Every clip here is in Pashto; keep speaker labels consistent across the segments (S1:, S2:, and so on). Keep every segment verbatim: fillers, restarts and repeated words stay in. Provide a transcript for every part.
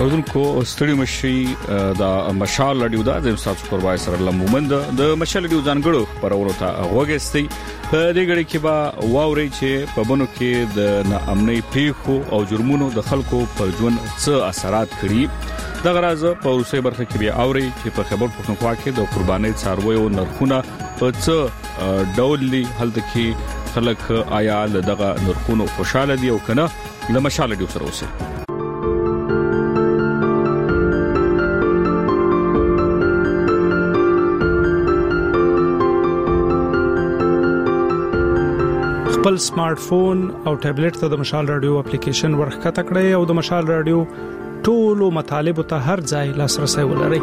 S1: اوردونکو ستړي مشي د مشال رادیو د استاد قربای سره لمومند د مشال رادیو ځانګړو خبرونو ته وګستي په دې غړي کې با واوري چې په بنو کې د ناامنۍ پیښو او جرمونو د خلکو پر ژوند څه اثرات کړي د غراز په اوسې برخه کې بیا اوري چې په خبر پښتونخوا کې د قرباني څارویو نرخونه په څه ډول دي هلته کې خلک آیا دغه نرخونو خوشاله دي او کنه د مشال رادیو سره اوسه
S2: خپل سمارټ فون او ټابلیټ ته د مشال رادیو اپلیکیشن ورخته کړئ او د مشال رادیو ټولو مطالب ته هر ځای لاسرسي ولرئ.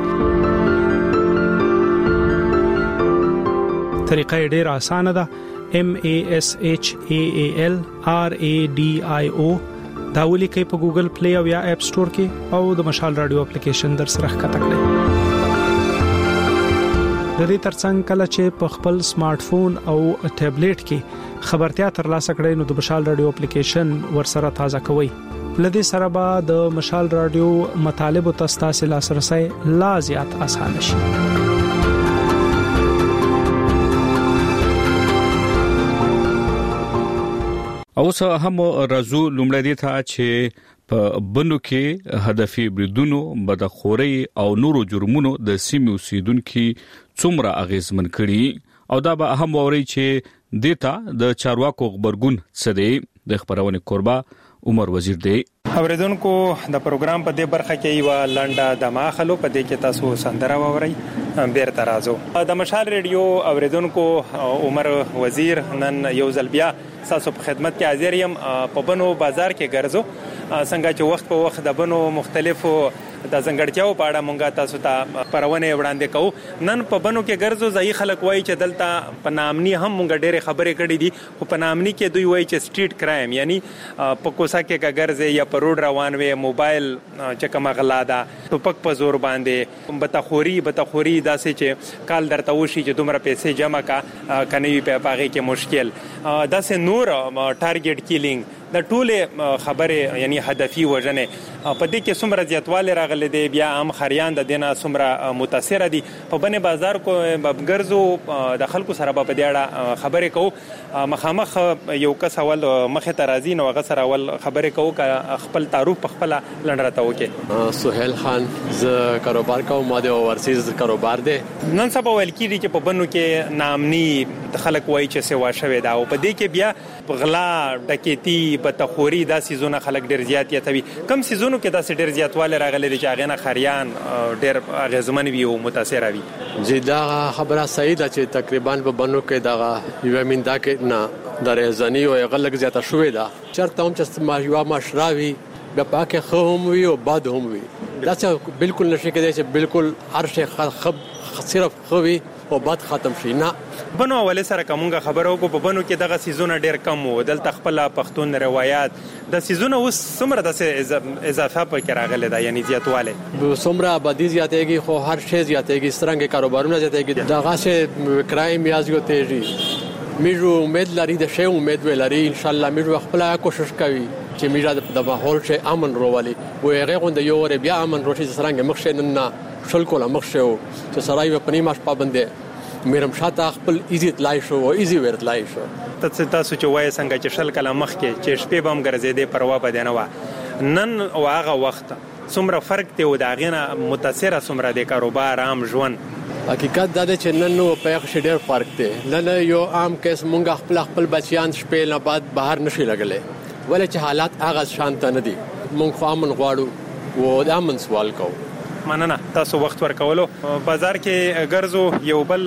S2: طریقه ډیره اسانه ده. M A S H A A L R A D I O دا ولیکئ په ګوګل پلی او یا اپ سٹور کې او د مشال رادیو اپلیکیشن در سره ښکته کړئ. د دې ترڅنګ کله چې په خپل سمارټ فون او ټابلیټ کې خبرتیا ترلاسه کړئ نو د مشال رادیو اپلیکیشن ورسره تازه کوئ. لدې سره به د مشال رادیو مطالب او تاسو لاسرسي لا زیات آسان شي.
S1: اوسه هم رازو لومړی دی ته چې په بنو کې هدفي بریدونو بدخوري او نورو جرمونو د سیمې اوسیدونکو څومره اغیزمن کړي او دا به هم ووري چې دیتا د چارواکو خبرګون څه دی. د خبرونه قربا عمر وزیر دی.
S3: اوریدونکو د پروګرام په دې برخه کې یو لنډه دماخلو په دې کې تاسو سندره ووري بیرته راځو. د مشال رادیو اوریدونکو عمر وزیر نن یو ځل بیا تاسو په خدمت کې حاضر یم. په بنو بازار کې ګرځو څنګه چې وخت په وخت د بنو مختلفو د زنګړتیاو په اړه مونږه تاسو ته پرونه وړاندې کوو. نن په بنو کې ګرځو ځای خلک وایي چې دلته په نامني هم مونږ ډېرې خبرې کړې دي خو په نامني کې دوی وایي چې سټریټ کرایم یعنی په کوڅه کې ګرځي یا په روډ روان وي موبایل چې کومه غلا ده ټوپک په زور باندې بتخوري بتخوري داسې چې کال درته وشي چې دومره پیسې جمع کا کني په پاغه کې مشکل داسې نور ټارګټ کیلینګ د ټوله خبره یعنی هدفي وژنه په دې کې څومره زیاتواله راغلي دی. بیا هم خریان د دینه څومره متاثر دي. په بنه بازار کو ګرځو د خلکو سره په دې اړه خبرې کوو. مخامخ یو کس اول مخه ترازی نو غسر اول خبرې کوو ک خپل تعارف په خپل لنډراته وکي.
S4: سہیل خان ز کاروبار کوم ماده اورسیز کاروبار دی.
S3: نن سبا ویل کیږي چې په بنو کې نامني خلک وایي چې سیوا شوی دا او په دې کې بیا غلا ډکیتی بتخوري دا سيزونه خلک ډیر زیات یاتوي. کم سيزونو کې دا ډیر زیاتواله راغلي چې هغه نه خریان ډیر غزمن وي او متاثر وي.
S4: زه دا خبره صحیح ده چې تقریبا په بنو کې دا یو مندا کې نه درېزنی او غلط زیاته شوې ده. چرته هم چې ما یو مشراوي په پاکه خوم وي او باد هم وي دا چې بالکل نشي کېدای چې بالکل هر شي خب صرف خوي او باد ختم شي نه.
S3: بنو اول سره کومه خبرو کو په بنو کې دغه سيزونه ډیر کم وو. دلته خپل پښتون روایت د سيزونه اوس څومره د اضافه پکې راغله ده یعنی زیاتواله
S4: څومره آبادی زیاتېږي خو هر شی زیاتېږي سترنګ کاروبارونه زیاتېږي دغه شی کرایم یازګو تیزي میرو امید لري د شی امید ولري ان شاء الله میرو خپل کوشش کوي چې میرا د ماحول شي امن روالي و هغه غوند یو ور بیا امن روشي سترنګ مخ شي نه شل کوله مخ شي چې سړی په پنی ماش پابندې میرم شاته خپل ایزیت لای شو او ایزی ورت لای شو.
S3: تاسو تاسو چې وای څنګه چې شل کله مخ کې چې شپې بم ګرځېدې پروا پدې نه و نن او هغه وخت څومره فرق دی او دا غینه متاثر څومره د کاروبار عام ژوند.
S4: حقیقت دا چې نن نو په یو شډیر فرق دی. نن یو عام کیس مونږ خپل خپل بچیان شپې نه بعد بهر نشي لګلې ولې چې حالات هغه شانت نه دي. مونږ خو امن غواړو و دا امن سوال کوو.
S3: مننه تاسو وخت ورکولو. بازار کې ګرځو یو بل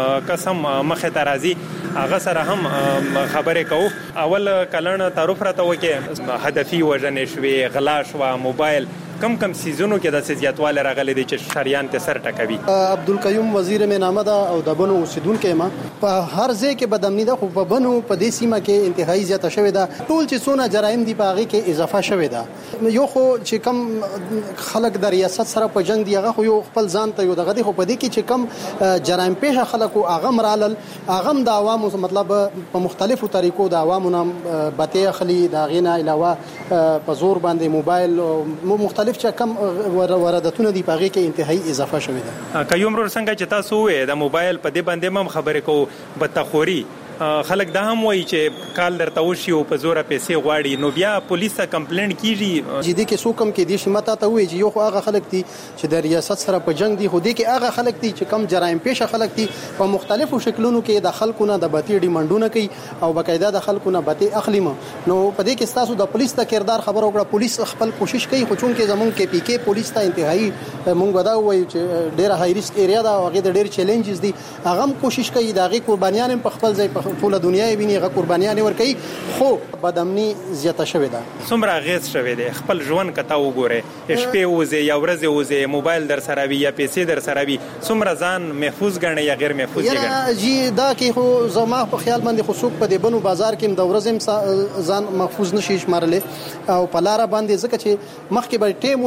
S3: قسم مخه ترازی هغه سره هم خبرې کوو. اول کلن تعارف راته وکي هدفي وژنې شوي غلا شو موبایل کم کم سيزونو کې د زیاتواله راغلي دي چې شریان ته سر ټکوي.
S5: عبدالقیوم وزیر مې نامه ده او د بنو اوسیدونکو ما په هر ځای کې بدامنی ده خو په بنو په دې سیمه کې انتهایی زیاته شوې ده. ټول چې څونه جرایم دي په هغه کې اضافه شوې ده. یو خو چې کم خلک د ریاست سره په جنگ دی هغه خو یو خپل ځان ته یو دغه دي خو په دې کې چې کم جرایم پیښه خلکو هغه مرالل هغه د عوامو مطلب په مختلفو طریقو د عوامو نام بته خلی د غینه علاوه په زور باندې موبایل مختلف مختلف چې کم وارداتونه دي په هغه کې انتهایی اضافه شوې ده.
S3: که یو مرور څنګه چې تاسو وې د موبایل په دې باندې هم خبرې کوو بتخوري خلک دا هم وایي چې کال درته وشي او په زوره پیسې غواړي نو بیا پولیس ته کمپلینټ کیږي.
S5: جدي کې څوک هم کې دي چې ماته ته وایي چې یو خو هغه خلک دي چې د ریاست سره په جنگ دي، خو دې کې هغه خلک دي چې کم جرایم پیشه خلک دي په مختلفو شکلونو کې د خلکو نه د بتی ډیمانډونه کوي او باقاعده د خلکو نه بتی اخلي. نو په دې کې تاسو د پولیس ته کردار خبر وکړه، پولیس خپل کوشش کوي، خو چون کې زمونږ کې پی کې پولیس ته انتهایی مونږ ودا وایي چې ډیره های ریسک ایریا دا هغه د ډیر چیلنجز دي، هغه هم کوشش کوي د هغه قربانیان په خپل ځای په ټول دنیا یې ویني، هغه قربانیان ورکوي، خو بدامني زیاته شوې ده.
S3: څومره غیز شوې ده خپل ژوند کته وګوره، شپې وځي یا ورځې وځي، موبایل در سره وي یا پیسې در سره وي، څومره ځان محفوظ ګڼي یا غیر محفوظ ګڼي؟
S5: جی دا کې خو زما په خیال باندې خو څوک په دې بنو بازار کې د ورځې ځان محفوظ نشي شمارلې او په لار باندې ځکه چې مخکې به ټیمو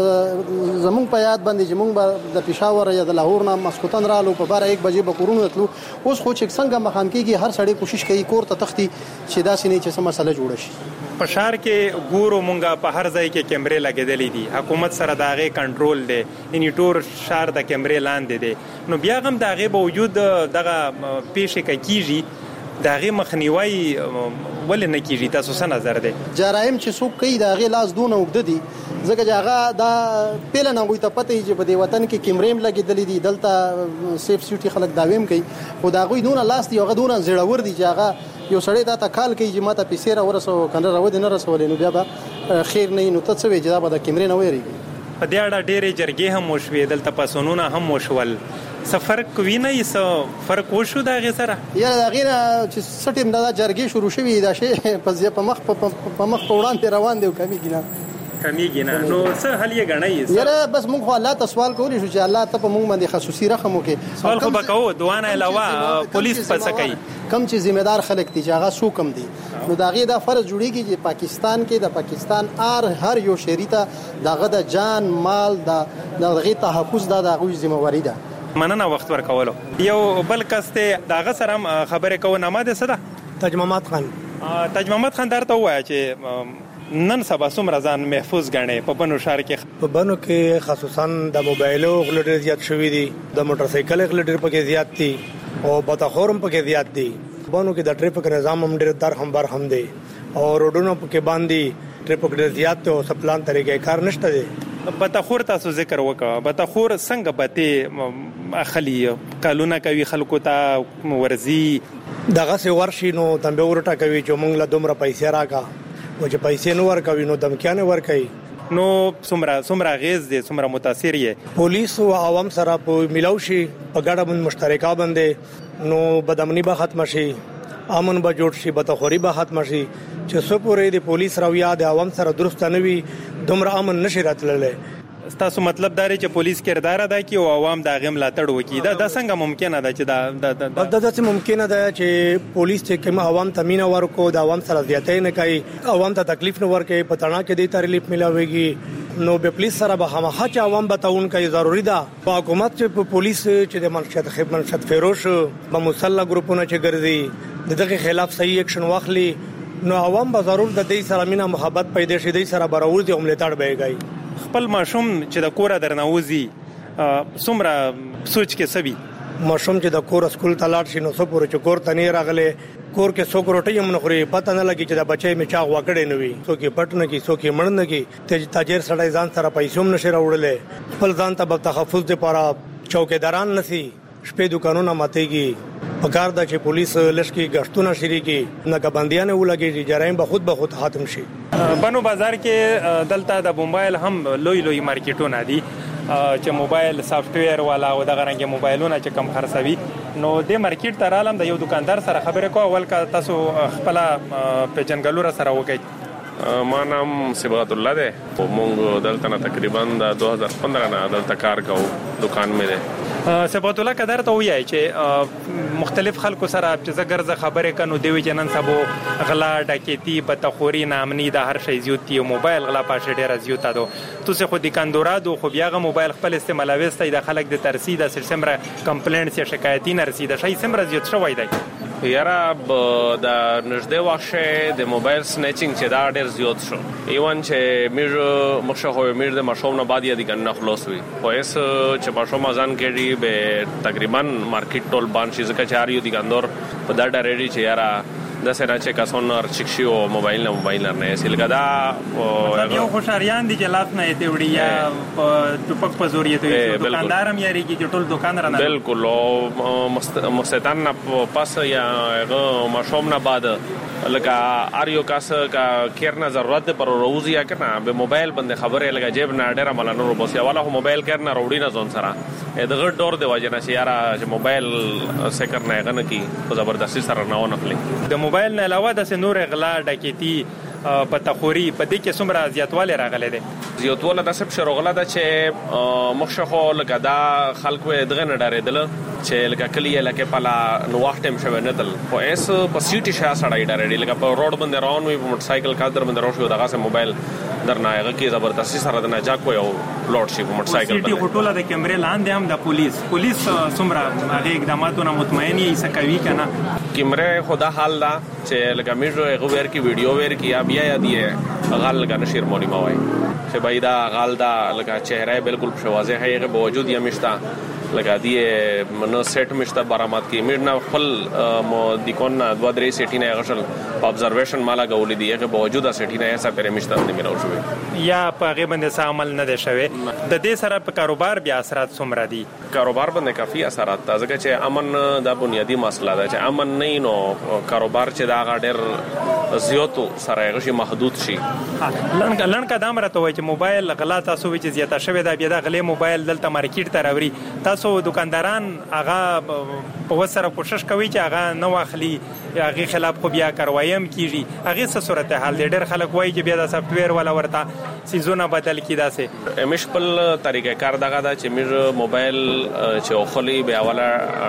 S5: چې زمونږ په یاد باندې چې مونږ د پېښور یا د لاهور نه مسکوتن رالو په باره یک بجې به کورونو تلو، اوس خو چې څنګه مخام کېږي هر سړی کوشش کوي کور ته تختی چې داسې نه چې څه مسله جوړه شي.
S3: په ښار کې ګورو مونږه په هر ځای کې کیمرې لګېدلې دي، حکومت سره د هغې کنټرول دی، یعنې ټول ښار د کیمرې لاندې دی، نو بیا هم د هغې باوجود دغه پیښې که کېږي د هغې مخنیوی ولې نه کېږي؟ تاسو څه نظر دی؟
S5: جرایم چې څوک کوي د هغې لاس دونه اوږده دي ځکه چې هغه دا پیله نه هغوی ته پته وي چې په دې وطن کې کیمرې هم لګېدلې دي، دلته سیف سیټي خلک دعوې هم کوي، خو د هغوی دونه لاس دي، هغه دونه زړور دي چې هغه یو سړی دا ته کال کوي چې ما ته پیسې را ورسوه که نه راودې نه رسولې نو بیا به خیر نه وي، نو ته څه وایې چې دا به د کیمرې نه ویرېږي.
S3: په دې اړه ډېرې جرګې هم وشوې، دلته پاڅونونه هم وشول، څه فرق وینئ؟ څه فرق وشو د هغې سره؟
S5: یا د هغې نه چې څه ټیم دا جرګې شروع شوي دا شی په مخ په مخ په وړاندې روان دی او کمیږي نه
S3: کمیږي نه، نو څه حل یې ګڼئ؟
S5: یاره بس مونږ خو الله ته سوال کولی شو چې الله ته په مونږ باندې خصوصي رحم وکړي.
S3: سوال خو به کوو، دعا نه علاوه پولیس په څه کوي؟
S5: کم چې ذمہ دار خلک دي چې هغه څوک هم دي، نو د هغې دا فرض جوړېږي چې پاکستان کې د پاکستان هر هر یو شهري ته د هغه د جان مال د هغې تحفظ دا د هغوی ذمهواري ده.
S3: مننه وخت ورکولو. یو بل کس دی د هغه سره هم خبرې کوو، نامه دې څه ده؟
S6: تاج محمد خان.
S3: تاج محمد خان درته ووایه چې نن سبا څومره ځان محفوظ ګڼې په بنو ښار کې؟
S6: په بنو کې خصوصا د موبایلو غله ډېر زیات شوي دي، د موټر سایکل غله ډېر پکې زیات دي او بتخور هم پکې زیات دي. بنو کې د ټریفیک نظام هم ډېر درهم برهم دی او روډونو پکې باندې ټریفیک ډېر زیات دی او سپلان طریقې کار نشته دی.
S3: بتخور تاسو ذکر وکړه، بتخور څنګه بتې اخلي؟ کالونه کوي خلکو ته ورزي
S6: دغه سه ورشي نو تنبه ورټه کوي چې مونږ له دومره پیسې راکا او چې پیسې نو ورکوي نو دمکیانه ورکوي.
S3: نو څومره څومره غیز دي، څومره متاثر یې؟
S6: پولیس او عوام سره په ملاو شي په ګډه باندې مشترکه باندې نو بدامني به ختم شي، امن به جوړ شي، بتخوري به ختم شي، چې څو پورې د پولیس رویه د عوام سره درست نه وي دومره امن نشي راتللی.
S3: تاسو مطلب دا دی چې پولیس کردار ادا کوي او عوام د هغې ملاتړ وکړي، دا دا څنګه ممکنه ده چې دا
S6: دا داسې ممکنه ده چې پولیس چې کوم عوام ته مینه ورکړو د عوام سره زیاتی نه کوي، عوام ته تکلیف نه ورکوي، په تڼا کې دې ته ریلیف میلاویږي، نو به پولیس سره به خامخا چې عوام به تعاون کوي ضروري ده. په حکومت چې په پولیس چې د منشت خدمت فروش به مسلح ګروپونه چې ګرځي د دغه خلاف صحیح اکشن واخلي نو عوام به ضرور د دې سره مینه محبت پیدا شي، دې سره براوځي او ملاتړ به کوي.
S3: خپل ماشوم چې د کوره درنوځي څومره سوچ کې سوي؟
S6: ماشوم چې د کور سکول ته لاړ شي نو څو پورې چې کور ته نه راغلی کور کې څوک روټۍ هم نه خوري، پته نه لګي چې د بچی مې چا غواکړی نه وي، څوک یې پټ نه کړي، څوک یې مړ نه کړي. تاجر سړی ځان سره پیسې هم نشي راوړلی، خپل ځان ته به تحفظ دپاره چوکیداران نسی، شپې دوکانونه ماتېږي. پکار ده چې پولیس لشکې گشتونه شروع کړي، ناکبندیانه ولګي، جرایم به خود به خود ختم شي.
S3: بنو بازار کې دلته د موبایل هم لوی لوی مارکیټونه دي چې موبایل سافټویر والا او دغه رنګ موبایلونه چې کم خرڅوي، نو د مارکیټ ته رالم د یو دکاندار سره خبرې کوم. اول که تاسو خپل پیژنګلو را سره وکړئ.
S7: ما نام صبغت الله دی، مونږ دلته نه تقریبا د دوه هزار پندرہ نه دلته کار کوو، دکان مې دی.
S3: صبغت الله که درته ووایي چې مختلف خلکو سره چې زه ګرځه خبرې کوم نو دوی چې نن سبا غلا ډکیتي بتخوري نامني د هر شی زیات دی، موبایل غلا پاشه ډیره زیاته ده. تاسو خو د کاندورا دو خو بیا غو موبایل خپل استعمالوي ستای د خلک د ترسید د سمره کمپلینټ یا شکایتي نه رسیده شي سمره زیات شوی دی.
S7: یاره د نږدې وخت د موبایل سنیچینګ چې دا ډېر زیات شو ایوان چې میر مخشه خو میر د مشوم نه بعد یې د خلاص وي خو اس چې مشوم ځان کېږي به تقریبا مارکیټ ټول باندې ځکه چې اړ یو د ګندور په دا ډېری چې یاره د سره چې کاسون اور چکشي او موبایل نه موبایل نه سیلګدا او
S3: یو خوشاریان دي چې لاس نه ایته وړي یا ټوپک په زور یې ته دکاندارم یاري کې ټول دکان رانه
S7: بالکل او مستتان نه پاس یا مشوم نه بعد لکه اریو کاس کا کیرنا ضرورت پر روزي یا کنه به موبایل باندې خبره لګا جیب نه ډیر مل نه روبوسیا والا موبایل کیرنا روړی نه ځون سره دغه ډور دی واجنه چې یاره چې موبایل سکر نه غنه کی په زبردستی سره نه ونخلي
S3: د موبایل نه علاوه د نور اغلا ډکیتی په تخوري په دې کې څومره زیاتواله راغله ده
S7: زیاتواله د سب شروغله ده چې مخشخو لکه دا خلکو دغه نه ډارېدل چې لکه کلی لکه پلا نو وخت هم شوه نه دل خو اس په سیټي شا سړی ډارېدل لکه په روډ باندې روان وي په موټر سایکل کا در باندې روښو دغه سه موبایل درناغه کې زبردستی سره د نه جا کوی او لوډ شي په موټر سایکل
S3: باندې سیټي هټوله د کیمرې لاندې هم د پولیس پولیس څومره هغه اقداماتونه مطمئن یې سکوي کنه
S7: کیمرې خدا حال دا چې لکه میږي غویر کی ویډیو ویر کی بیا یا دی غال لکه نشیر مولي ما وای چې بایدا غال دا لکه چهره بالکل شوازه هغه باوجود یې مشتا لکه دی نو سیټ مشته برآمد کی میډ خپل مو د کون دوا درې سیټی نه غشل په ابزرویشن مالا غولې دی هغه باوجود سیټی نه ایسا پر مشته نه مینو شوې
S3: یا په هغه باندې عمل نه دی شوی د دې سره په کاروبار بیا اثرات څومره دي
S7: کاروبار باندې کافي اثرات ځکه چې امن د بنیادی مسله ده چې امن نه نو کاروبار چې دا غډر زیاتو سره غشي محدود شي
S3: لن لن قدم راته وای چې موبایل غلا تاسو وی چې زیاته شوی دا بیا د غلې موبایل دلته مارکیټ ته راوړي تاسو دکانداران هغه په وسره کوشش کوي چې هغه نو اخلي هغه خلاف خو بیا کاروایم کیږي هغه څه صورتحال ډېر خلک وایي چې بیا د سافټ ویر ولا ورته سيزونه بدل کیدا سي
S7: مش خپل طریقې کار دغه دا چې مې موبایل چې خولي بیا ولا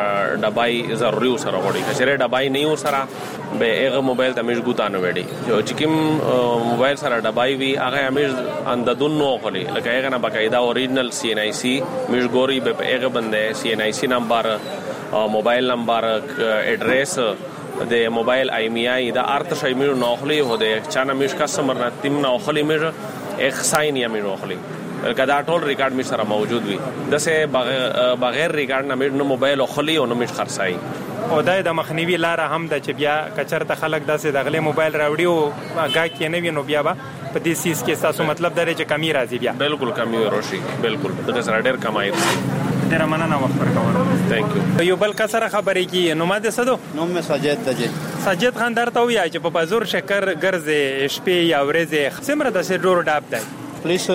S7: ډبای ضروري وسره وړي کچره ډبای نه وسره به هغه موبایل ته مې ګوتانه وړي چې کوم موبایل سره ډبای وی هغه مې انددون نو خولي لکه هغه نه بقاعده اوریجنل سی ان آی سی مې ګوري به هغه باندې سی ان آی سی نمبر موبایل نمبر ایڈریس د موبایل آی ام آی دا ارت شای مې نو خولي هو د چانه مې کسٹمر نه تیم نو خولي مې ایک ساين یا مې نو خولي کدا ټول ریکارډ مې سره موجود وي دسه بغیر ریکارډ نه مې نو موبایل خولي او نو مې خرڅای
S3: او دای د مخنیوي لار هم د چې بیا کچرته خلک داسې د غلې موبایل راوړي او هغه کې نه وینو بیا به په دې سیس کې تاسو مطلب درې چې کمی راځي بیا
S7: بالکل کمی ورشي بالکل د سره ډېر کمای
S3: ډېر مننه وخت ورکوم
S7: ثانک یو
S3: یو بل کسره خبرې کی نو ماده سدو
S5: نو مې ساجد ته
S3: ساجد خان درته ویا چې په بازار شکر ګرځي شپې یا ورځې سمره د سر ډور ډاپ دی
S5: پولیس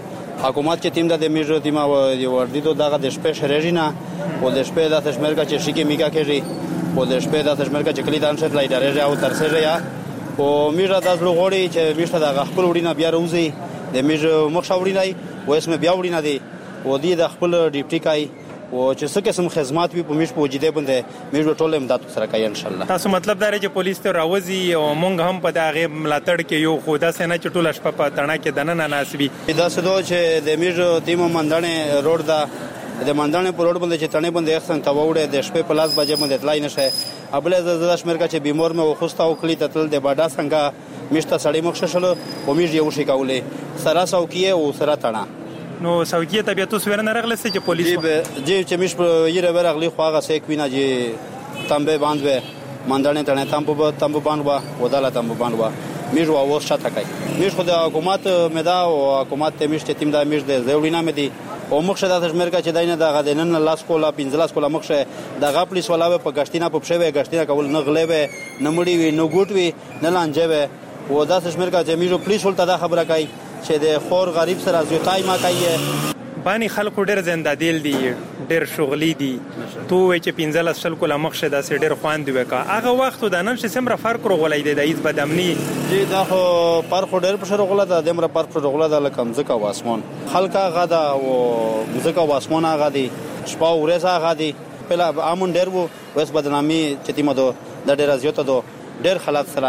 S5: حکومت چې تیم د میجو تیم او وردی دغه د شپې شریجینا او د شپې د تشمرګه چې شګي میګه کوي او د شپې د تشمرګه چې کلی دان شت لای درجه او ترسره یا او میجا د زلو غوړي چې میشته د خپل وړینه بیا روزي د میجو مخ شاوړی نه و اسمه بیا وړینه دی او دی د خپل ډیپټی کای او چې څه قسم خدمات وي په میش په وجیده باندې میجو ټول امداد سره کوي ان شاء الله
S3: تاسو مطلب دا چې پولیس ته راوځي او مونږ هم په دغه ملاتړ کې یو خدا سينه چې ټول شپه په تڼا کې دنه ناسبي
S5: دا سدو چې د میجو تیم مندانه روډ دا د مندانه په روډ باندې چې تڼې باندې احسن تا وړه د شپې په لاس بجې باندې اطلاع نشه ابل زړه شمیر کا چې بیمار مې وخستا او کلی تل د باډا څنګه میشته سړی مخ ششل او میج یو شي کولې سرا سو کیه او سرا تڼا
S3: نو سوګي طبيعت سویر نه رغله چې پولیس
S5: جی چې مش یره ورغلی خواغه سیک وینا جی تامبه باندې مندانه تڼه تامبو تامبو باندې وداله تامبو باندې میج او شاته کوي میج خو د حکومت مدا او حکومت ته میش تیم د میج د زوړینا مدي او مخشه د تشمرګه چې دینه دغه د نن لاس کولا پنځلاس کولا مخشه دغه پولیس ولاوه په غشتینا په پښوی غشتینا کول نه غلېوي نه مړی وي نه ګوټوي نه لانجوي او د تشمرګه چې میجو پولیس ولته دا خبره کوي چې د خور غریب سره زیاتای ما کوي
S3: باندې خلکو ډېر زنده دل دي ډېر شغلي دي تو وای چې پنځلس شل کولا مخشه د سې ډېر خوان دی وکا هغه وخت د نن چې سمره فرق روغلای دی د ایز بدامنی
S5: جی دا خو پر خو ډېر په شروغله د دمر پر خو روغله د لکم زکه واسمون خلکا غدا او زکه واسمون هغه دي شپه ورځ هغه دي په امون ډېر وو وس بدنامي چې تیمه دو د ډېر زیاته دو ډېر خلک سره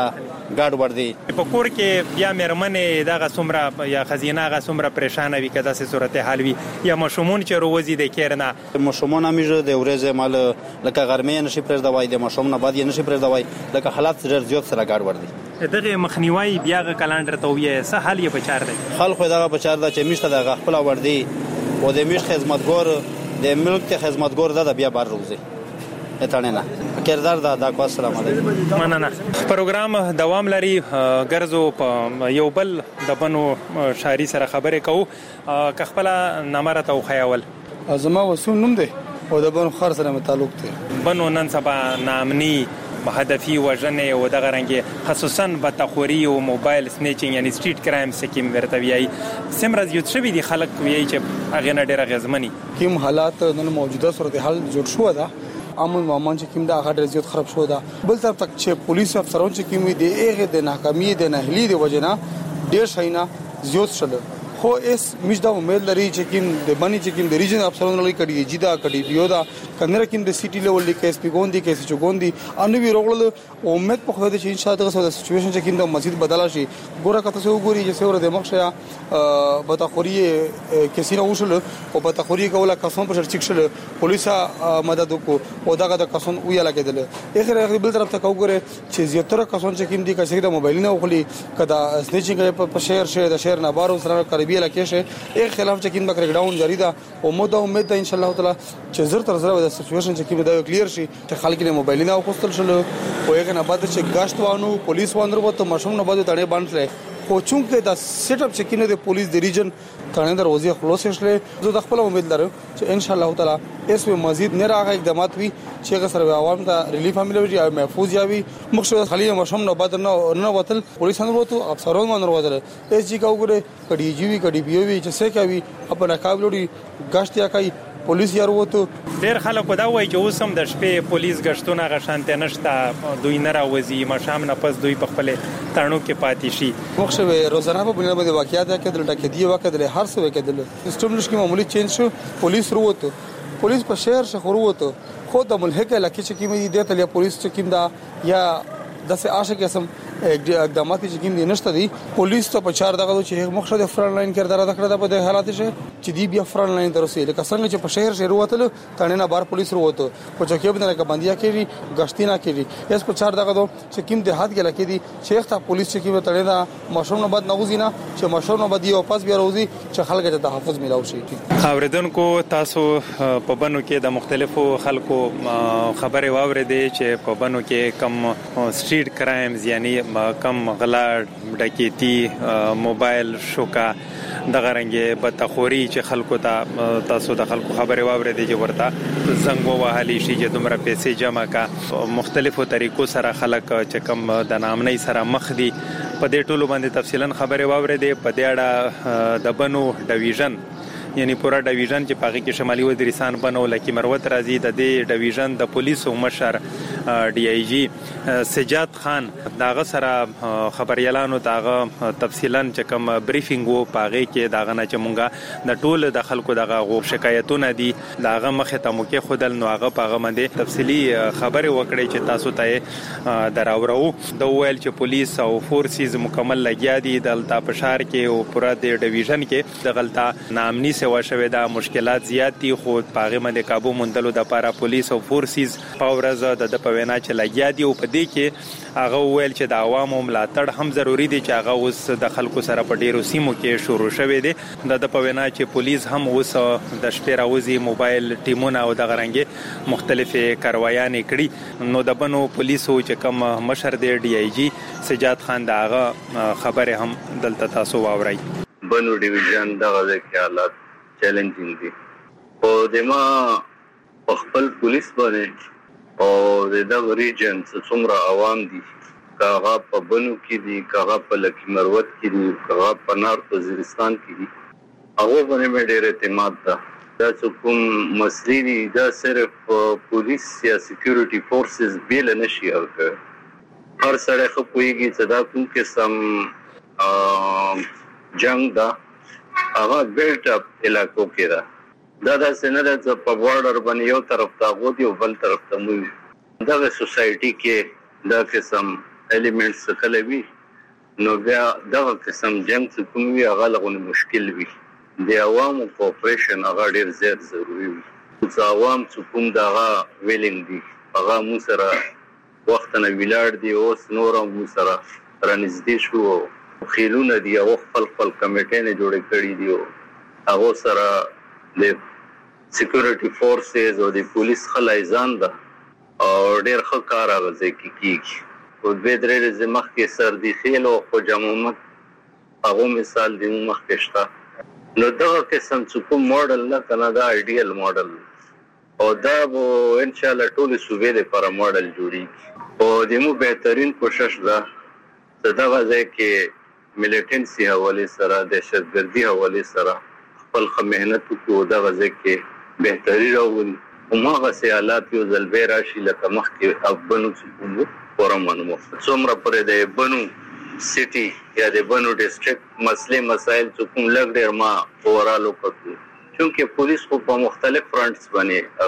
S8: ګاډ وردی
S3: په کور کې بیا مېرمنې دغه څومره یا خزینه هغه څومره پریشان وي کدا سه صورتحال وي یا مشمون چې روزي د کېرنا
S8: مشمون همیشه د ورځې مال لکه غرمې نشي پرځ دوای د مشمون نه بعد یې نشي پرځ دوای لکه حالات ډېر زیات سره ګاډ وردی
S3: دغه مخنیوي بیا غ کلندر ته وي څه حل یې بچار دی
S8: خلکو دغه بچار دا چې میشته دغه خپل وردی او د میش خدمتګار د ملک ته خدمتګار دا بیا بار روزي اتانه نه کردار دا دا کو السلام علیکم
S3: مننه پروګرام دوام لري ګرځو په یو بل د بنو شاعري سره خبرې کوو ک خپل نامره تو خیاول
S9: ازما وسوم نوم دی او د بنو خر سره تعلق دی
S3: بنو نن سبا نامني هدفي وژنې او دغه رنګ خصوصا بتخوري او موبایل سنیچینګ یعنی سټریټ کرایم سکیم ورته ویي سمرز یو څه دي خلک ویي چې هغه نه ډیره غزمنی
S9: کوم حالات نن موجوده صورتحال جوړ شو ده امن مامان چې کوم دا هغه زیات خراب شو ده بل طرف تک چې پولیس افسران چې کوم دي هغه د ناکامي د نهلي د وجنه ډیر شینا زیات شول خو اس مجدا امید لري چې کوم د بني چې کوم د ریجن افسران لري کډي جدا کډي بیو دا کنه کوم د سيټي لیول کې اس پی ګوندي کې اس چګوندي ان وی روغل امید په خو د چې ان شاء الله د سچويشن چې کوم د مسجد بدلا شي ګوره کته سو ګوري چې سور د مخشه بتخوري کسینه وشل او بتخوري کوله قسم پر چک شل پولیسا مدد کو او دغه د قسم ویلا کېدل اخر بل طرف ته وګوره چې زیاتره قسم چې کوم دي کسې د موبایل نه وخلي کدا سنیچینګ په شهر شه د شهر نه بارو سره قریبي لکه ایک خلاف چې کوم کریک ډاون جاری ده او موده امید ده ان شاء الله تعالی چې زر تر زر د سچويشن چې کوم دا کلیر شي چې خلک له موبایل نه اوخستل شل او یو نه بعد چې غشت وانو پولیس وانو ته مشوم نه بعد تړي باندې خو چونکه دا سیټ اپ چې کینه د پولیس د ریجن تانه دروازه خلاص شله زه د خپل امید لرم چې ان شاء الله تعالی اس په مزید نه راغی اقدامات وي چې غسر عوام ته ریلیف حمله او محفوظ یاوي مقصد خلی مشوم نه بعد نه نه وتل پولیس نه وته افسرون باندې وته اس جی کا وګړي کډي جی وی کډي بي وی چې څه کوي خپل قابلوري غشتیا کوي پولیس یې وروته
S3: ډېر خلک دا وایي چې اوس هم د شپې پولیس غشتونه غشانته نشته دوی نه راوځي مشام نه پس دوی په خپل تړنو کې پاتې شي
S9: مخشه روزانه په بنیاد باندې واقعیات کېدل ټاکې دی واقعیت هر څه کېدل سیستم نش کې معمولی چینج شو پولیس وروته پولیس په شهر شهر وروته خو د ملحق علاقې چې کیمه دي ته پولیس چې کیم دا یا داسې آشه قسم اقدامات چې کوم دي نشته دي پولیس ته په چار دغه چې مخشه د فرنٹ لاین کردار ادا کړی دا په حالات شي چې دی بیا فرنٹ لاین ترسي لکه څنګه چې په شهر شهر وته تانه نه بار پولیس وروته په چوکۍ باندې کې بندیا کړي غشتي نه کړي اس په چار دغه چې کوم د هات کې لکه دي شیخ ته پولیس چې کوم تړي دا مشوم نه بعد نغوزي نه چې مشوم نه بعد یو پاس بیا روزي چې خلک ته تحفظ ملاو شي
S3: اوریدونکو تاسو په بنو کې د مختلفو خلکو خبره واوریدې چې په بنو کې کم سټریټ کرایمز یعنی کم غلا ډکیتی موبایل شوکا دغه رنګه بتخوري چې خلکو ته تاسو د خلکو خبره واوریدې چې ورته زنګ وهالي شي چې دومره پیسې جمع کا مختلفو طریقو سره خلک چې کم د نامنۍ سره مخ دي په دې ټولو باندې تفصیلا خبره واوریدې په دې اړه د بنو ډیویژن یعنی پورا ډیویژن چې پاغي کې شمالي وزیرستان بنو لکه مروت راځي د دې ډیویژن د پولیسو مشر ډي آی جی سجاد خان داغه سره خبريالانو داغه تفصیلا چې کوم بریفینګ وو پاغي کې داغه نه چې مونږه د ټول د خلکو دغه غو شکایتونه دي داغه مخه ته مو کې خودل نو هغه پاغه باندې تفصیلی خبره وکړي چې تاسو ته دراورو د ویل چې پولیس او فورسز مکمل لګیا دي د التا پشار کې او پورا د ډیویژن کې د غلطه نامني وشوي دا مشکلات زیات دي خو پاغه باندې काबू مندلو د پارا پولیس او فورسز پاورز د د پوینا چې لګیا دي او په دې کې هغه ویل چې د عوامو ملاتړ هم ضروری دي چې هغه اوس د خلکو سره په ډیرو سیمو کې شروع شوه دي د د پوینا چې پولیس هم اوس د شپې راوځي موبایل ټیمونه او د غرنګي مختلفه کاروایانې کړي نو د بنو پولیسو چې کم مشر دی ډي آی جی سجاد خان داغه خبره هم دلته تاسو واورئ
S10: بنو ډیویژن دغه حالات چیلنجینګ دي او دما خپل پولیس باندې او د ریجن څومره عوام دي کاغه په بنو کې دي کاغه په لکی مروت کې دي کاغه په نارت وزیرستان کې دي هغه باندې ډېر اعتماد ده دا کوم مسلې دي دا صرف پولیس یا سکیورټي فورسز بیل نشي او هر سره خو کویږي چې دا کوم قسم جنگ دا هغه بیلټ اپ علاقو کې دا دا د سینره په بورډر باندې یو طرف ته غوډي او بل طرف ته مو دا سوسايټي کې دا قسم الیمنټس کله وي نو بیا دغه قسم جنگ چې کوم وي هغه لغون مشکل وي د عوامو کوپریشن هغه ډیر زیات ضروری وي چې عوام چې کوم دغه ویلینګ دي هغه مو سره وخت نه ویلاړ دي او نور مو سره رانږدې شو خیلونه دي او خپل خپل کمیټې نه جوړې کړې دي او سره د سکیورټي فورسز او د پولیس خلایزان ده او ډېر ښه کار هغه کیږي او د درې زمخ کې سردي خیل او خو جمعومت هغه مثال دی مخ کې شته نو دغه قسم چې کوم ماډل نه کنه دا ایډیال ماډل او دا به ان شاء الله ټول صوبې لپاره ماډل جوړیږي او د مو بهترین کوشش ده چې دغه ځای کې ملیټنسي حواله سره دهشتګردي حواله سره خپل مهنت وکړو دغه ځای کې بهتري راوړي او هغه سیالات یو ځل به راشي لکه مخکې افغانو څخه پرمانو څومره پرې د بنو سټي یا د بنو ډیسټریکټ مسلې مسایل چې کوم لګ ډیر ما اورالو کوي چونکه پولیس خو په مختلف فرنټس باندې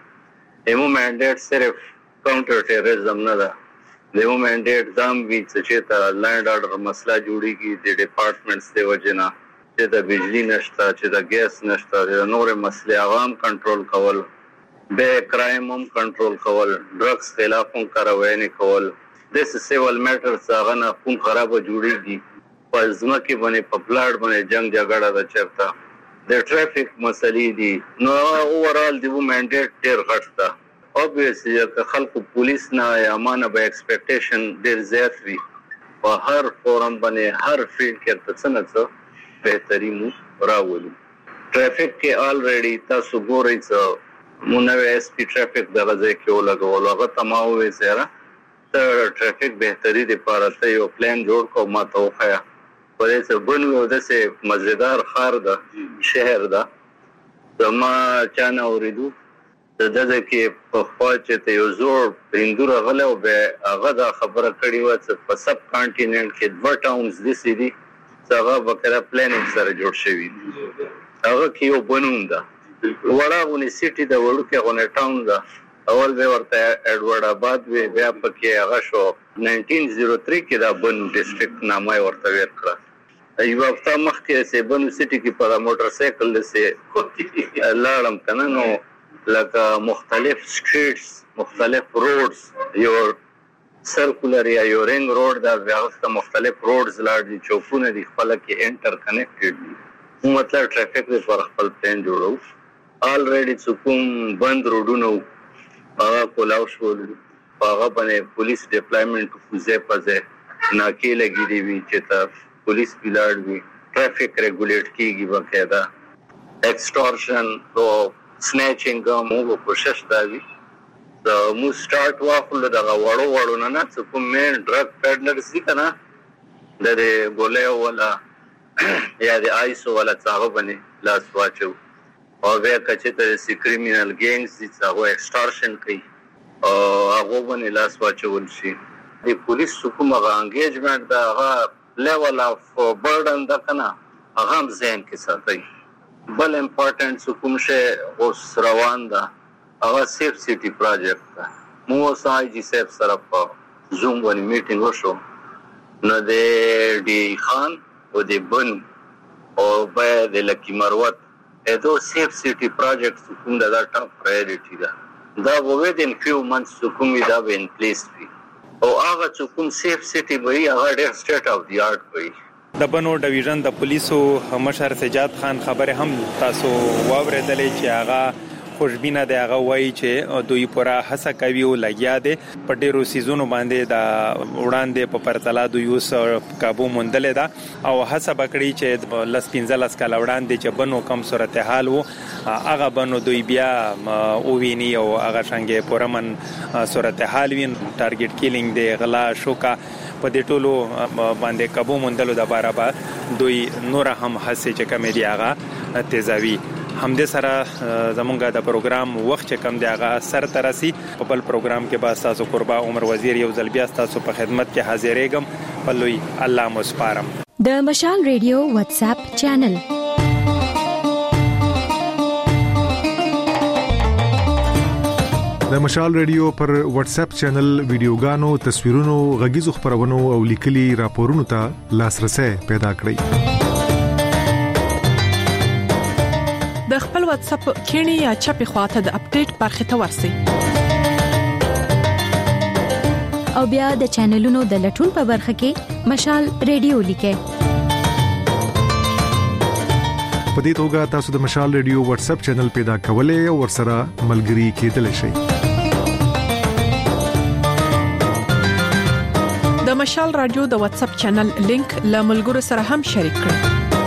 S10: هغه ایمو منډیټ صرف کاونټر ټیرریزم نه ده دیمو منډیټ دام وی چې ته لینډ اورډر مسله جوړیږي د ډپارټمنټس دی وجنه چې د بجلی نشته چې د ګیس نشته د نور مسلې عوام کنټرول کول به کرایم هم کنټرول کول ډرګز خلاف هم کاروایی کول د سیویل میټرز هغه نه کوم خراب جوړیږي په ځمکه باندې په پلاټ باندې جنگ جګړه ده چرته د ټریفیک مسلې دي نو اوورال دی منډیټ ډیر غټ ده obviously که خلکو پولیس نه یا مانه به ایکسپیکټیشن ډیر زیات وي په هر فورم باندې هر فیلډ کې څه نه څه بهترین راولي ټریفیک کې الریډي تاسو ګورئ چې مونږ اس پی ټریفیک د غځي کې ولګول هغه تماموي سره ته ټریفیک بهتري لپاره ته یو پلان جوړ کو ما ته وخیا په دې څه بنو د څه مزیدار خار ده شهر ده زما چانه اوریدو د دغه کې په خواچ ته یو زور هندور غلو به هغه دا خبره کړې و چې په سب کانټیننټ کې دوه ټاونز دي سي دي هغه وکړه پلانینګ سره جوړ شوی هغه کې یو بنوم ده وړاونه سیټي د وړو کې غونه ټاون ده اول به ورته اډورډ آباد وی بیا پکې هغه شو ناینټین زیرو تھری کې دا بنو ډیسټریکټ نامه ورته ورکړه ایو هفته مخکې سه بنو سیټي کې په موټر سایکل سه لاړم کنه نو لکه مختلف سټریټس مختلف روډز یو سرکولر یا یو رنګ روډ دا هغه مختلف روډز لاړ دي چوکونه دي خپل کې انټر کنیکټډ دي مطلب ټریفیک لپاره خپل پلان جوړو الریډي څوک بند روډونه هغه کولاو شو هغه باندې پولیس ډیپلایمنٹ کوزه پځه ناکې لګې دی وی چې تا پولیس بلاډ وی ټریفیک ریګولیټ کیږي باقاعده ایکسټورشن او سنیچینګ مو کوشش دا وی دا مو سٹارټ واخل دا وړو وړو نه نه څه کوم مین ډرګ پیډلرز دي کنه د ګولې ولا یا د آیسو ولا څاغه باندې لاس واچو او بیا کچې ته سی کریمینل ګینګز دي څاغه ایکسټورشن کوي او هغه باندې لاس واچول شي د پولیس حکومت انګیجمنت دا هغه لیول اف برډن دا کنه هغه هم ځین کې ساتي بل امپورټنٹ کوم شی اوس روان ده هغه سیف سټي پروجیکټ ده مو سای جی سیف سره په زوم باندې میټینګ وشو نو د ډي خان او د بن او به د لکی مروت اته سیف سټي پروجیکټ کوم دا ټاپ پرایورټي ده دا وویدن فیو منثس کوم دا به ان پلیس وي او هغه کوم سیف سټي وي هغه ډېر سټیټ اف دی آرټ وي
S3: د بنو ډیویژن د پولیسو مشر سجاد خان خبره هم تاسو واوریدلې چې هغه خوشبینه دی هغه وایي چې دوی پورا هڅه کوي او لګیا دي په ډیرو سیزونو باندې د وړاندې په پرتله دوی اوس قابو موندل ده او هڅه وکړي چې لس پنځلس کال وړاندې چې بنو کم صورتحال وو هغه بنو دوی بیا او ویني او هغه څنګه پورمن صورتحال وین ټارګټ کیلینګ دی غلا شوکا په دې ټولو باندې قابو موندلو د باره به دوی نور هم هڅه چې کوم دی هغه تیزاوي همدې سره زمونږه د پروګرام وخت کم دی هغه سر ترسي په بل پروګرام کې به تاسو قربا عمر وزیر یو ځل بیا تاسو په خدمت کې حاضرېږم په لوی الله مو سپارم
S11: د مشال ریډیو واتس اپ چینل
S12: د مشال ریډیو پر واتس اپ چینل ویډیوګانو، تصویرونو، غږیزو خبرونو او لیکلي راپورونو ته لاسرسي پیدا کړئ.
S13: د خپل واتس اپ کینی یا چپی خواته د اپډیټ برخه ته ورسی
S11: او بیا د چینلونو د لټون په برخه کې مشال ریډیو لیکه.
S12: په دې توګه تاسو د مشال ریډیو واتس اپ چینل پیدا کولای او ورسره ملګري کېدلی شئ.
S13: د مشال رادیو د واتس اپ چینل لینک له ملګرو سره هم شریک کړئ.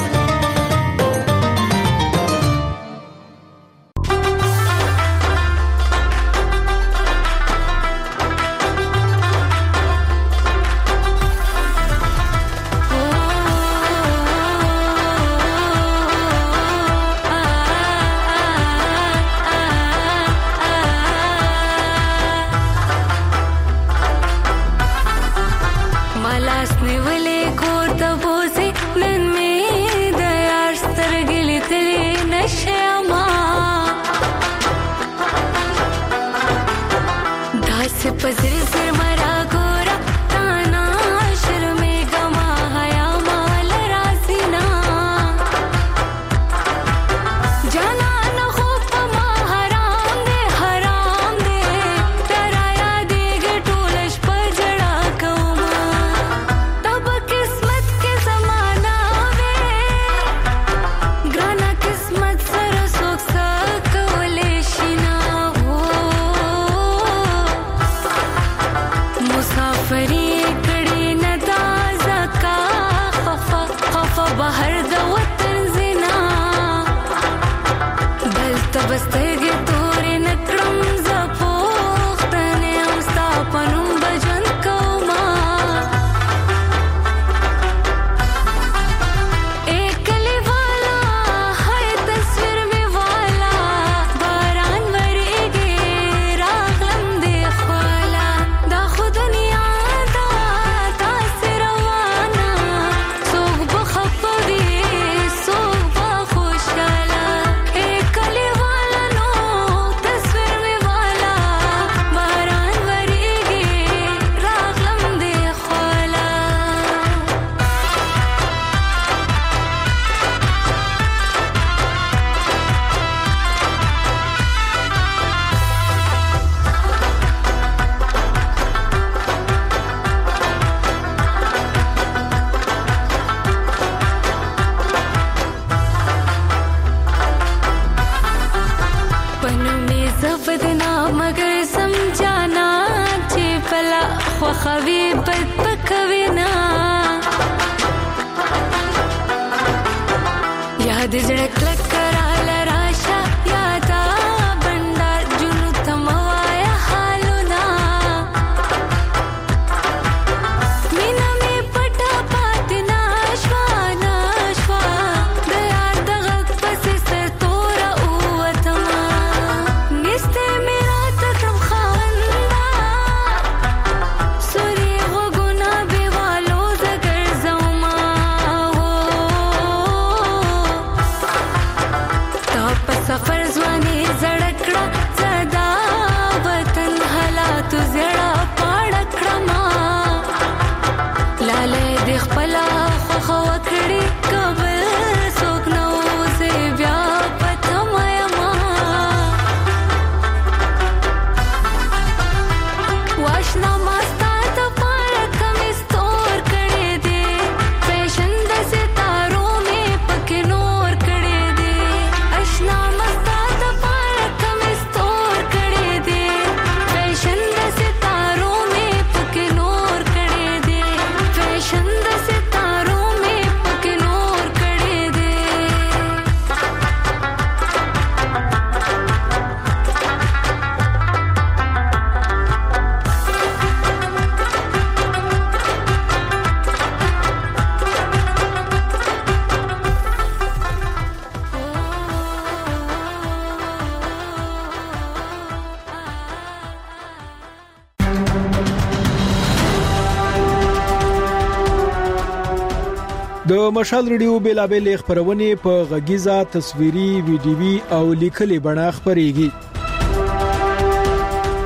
S2: د مشال ریډیو بیلابل خبرونه په غږیزه تصویري ویډیوي او لیکلي بڼه خبريږي.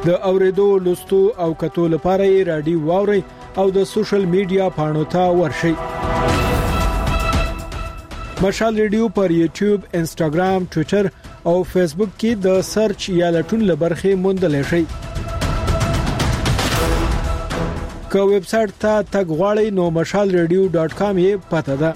S2: د اوریدو لوستو او کتو لپاره یې رادیو واوري او د سوشل میډیا پاڼو ته ورشئ. مشال ریډیو پر یوټیوب، انسټاګرام، ټوئیټر او فیسبوک کې د سرچ یا لټون لبرخه موندلای شئ. که ویب سټ ته تګ غواړئ نو مشال ریډیو ډاټ کام یې پته ده.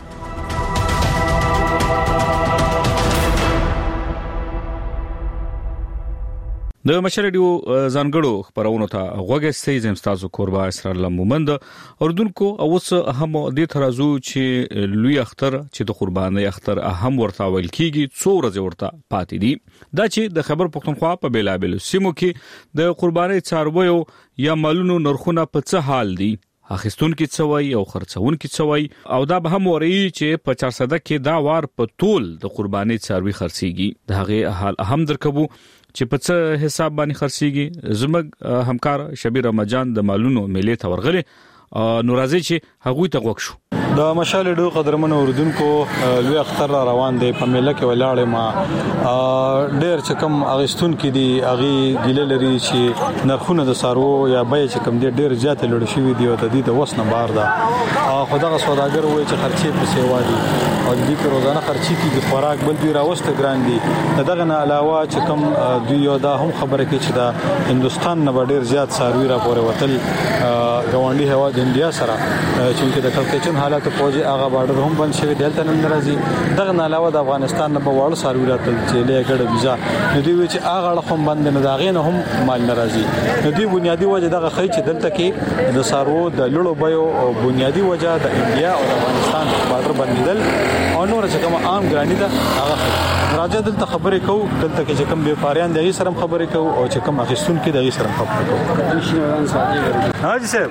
S1: د مشال ریډیو ځانګړو خبرونو ته غوږی زم تاسو کوربا اسرار الله مومند اردوونکو او اوس هم د ترازو چې لوی اختر چې د قرباني اختر اهم ورته ویل کیږي څو ورځې ورته پاتې دي. دا چې د خبر پښتونخوا په بیلابل سیمو کې د قرباني څارویو یا مالونو نرخونه په څه حال دي، اخیستون کې څوي او خرڅون کې څوي، او دا به هم وري چې په چار صده کې دا وار په ټول د قرباني څاروي خرڅيږي. د هغه حال اهم درکبو چې په څه حساب باندې خرڅيږي. زموږ همکار شبیر رمضان د مالونو میلې ته ورغله نو راځي چې هغه ته وښو.
S14: د مشال ریډیو قدرمنو اردوونکو لوی اختر روان دی په میله کې ولاړ ما ډېر چې کم اغستون کې دی اغي ګیله لري چې نرخونه د سارو یا بای چې کم دی ډېر زیات لړ شوی دی او د دې د وسنه بار ده. خدای سوداګر وای چې خرچې په سیوا دي او د دې روزانه خرچې کې د خوراک بل دی راوسته ګران دي. دغه نه علاوه چې کم دوی یو دا هم خبره کې چې دا هندستان نه ډېر زیات ساروي را پورې وتل غونډي هوا د انډیا سره چې د کلکچن حالت فوجي هغه بارډر هم بند شوی دلته نن راځي. دغه نه علاوه د افغانستان نه په واړو ساروي راتل چې لګړه ویزا ندی وی چې هغه هم بند نه داغې نه هم مال ناراضي. ندی بنیادی وجه دغه خی چې دلته کې د سارو د لړو بيو او بنیادی وجه د انډیا او افغانستان بارډر بندیدل او نور چې کوم عام ګرانی ده هغه راځي دلته خبرې کوو. دلته کې چې کوم بیپاریان دغه سره خبرې کوو او چې کوم اخیستون کې دغه سره خبرې کوو. حاجی صاحب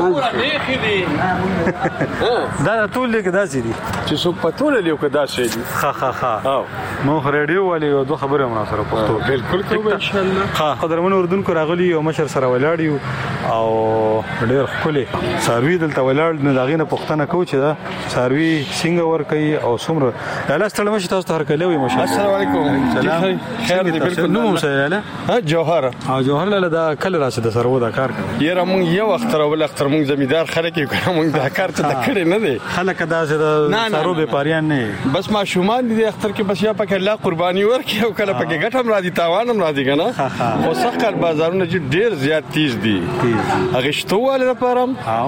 S14: دا ټول لیک داسې دي
S15: چې څوک پټول لیو کې داسې دي.
S14: ها ها ها او مو ریډیو والی یو دوه خبره مو سره پښتو
S15: بالکل کوم ان شاء الله.
S14: ها قدرمن اردوونکو راغلی او مشر سره ولاړیو او ډېر خولي ساروي دلته ولاړ نه داغې نه پښتنه کو چې دا ساروي څنګه ور کوي او څومره الله ستړي مشه تاسو ته هر کله وي مشه.
S15: السلام علیکم. خیر دی بالکل.
S14: نو مسایله
S15: ها جوهر
S14: ها جوهر لاله دا کله راشه د سرو دا کار کوي.
S15: یره مونږ یو اختر ول اختر مونږ زمیدار خلک یو کوم مونږ دا کار ته کړی نه دی.
S14: خلک دا چې سرو به پاریان نه
S15: بس ما شومان دي اختر کې بس یا پکې الله قرباني ورکي او کله پکې ګټم را دي تاوان هم را دي کنه. او سخت بازارونه چې ډیر زیات تیز دي هغه شتواله لپاره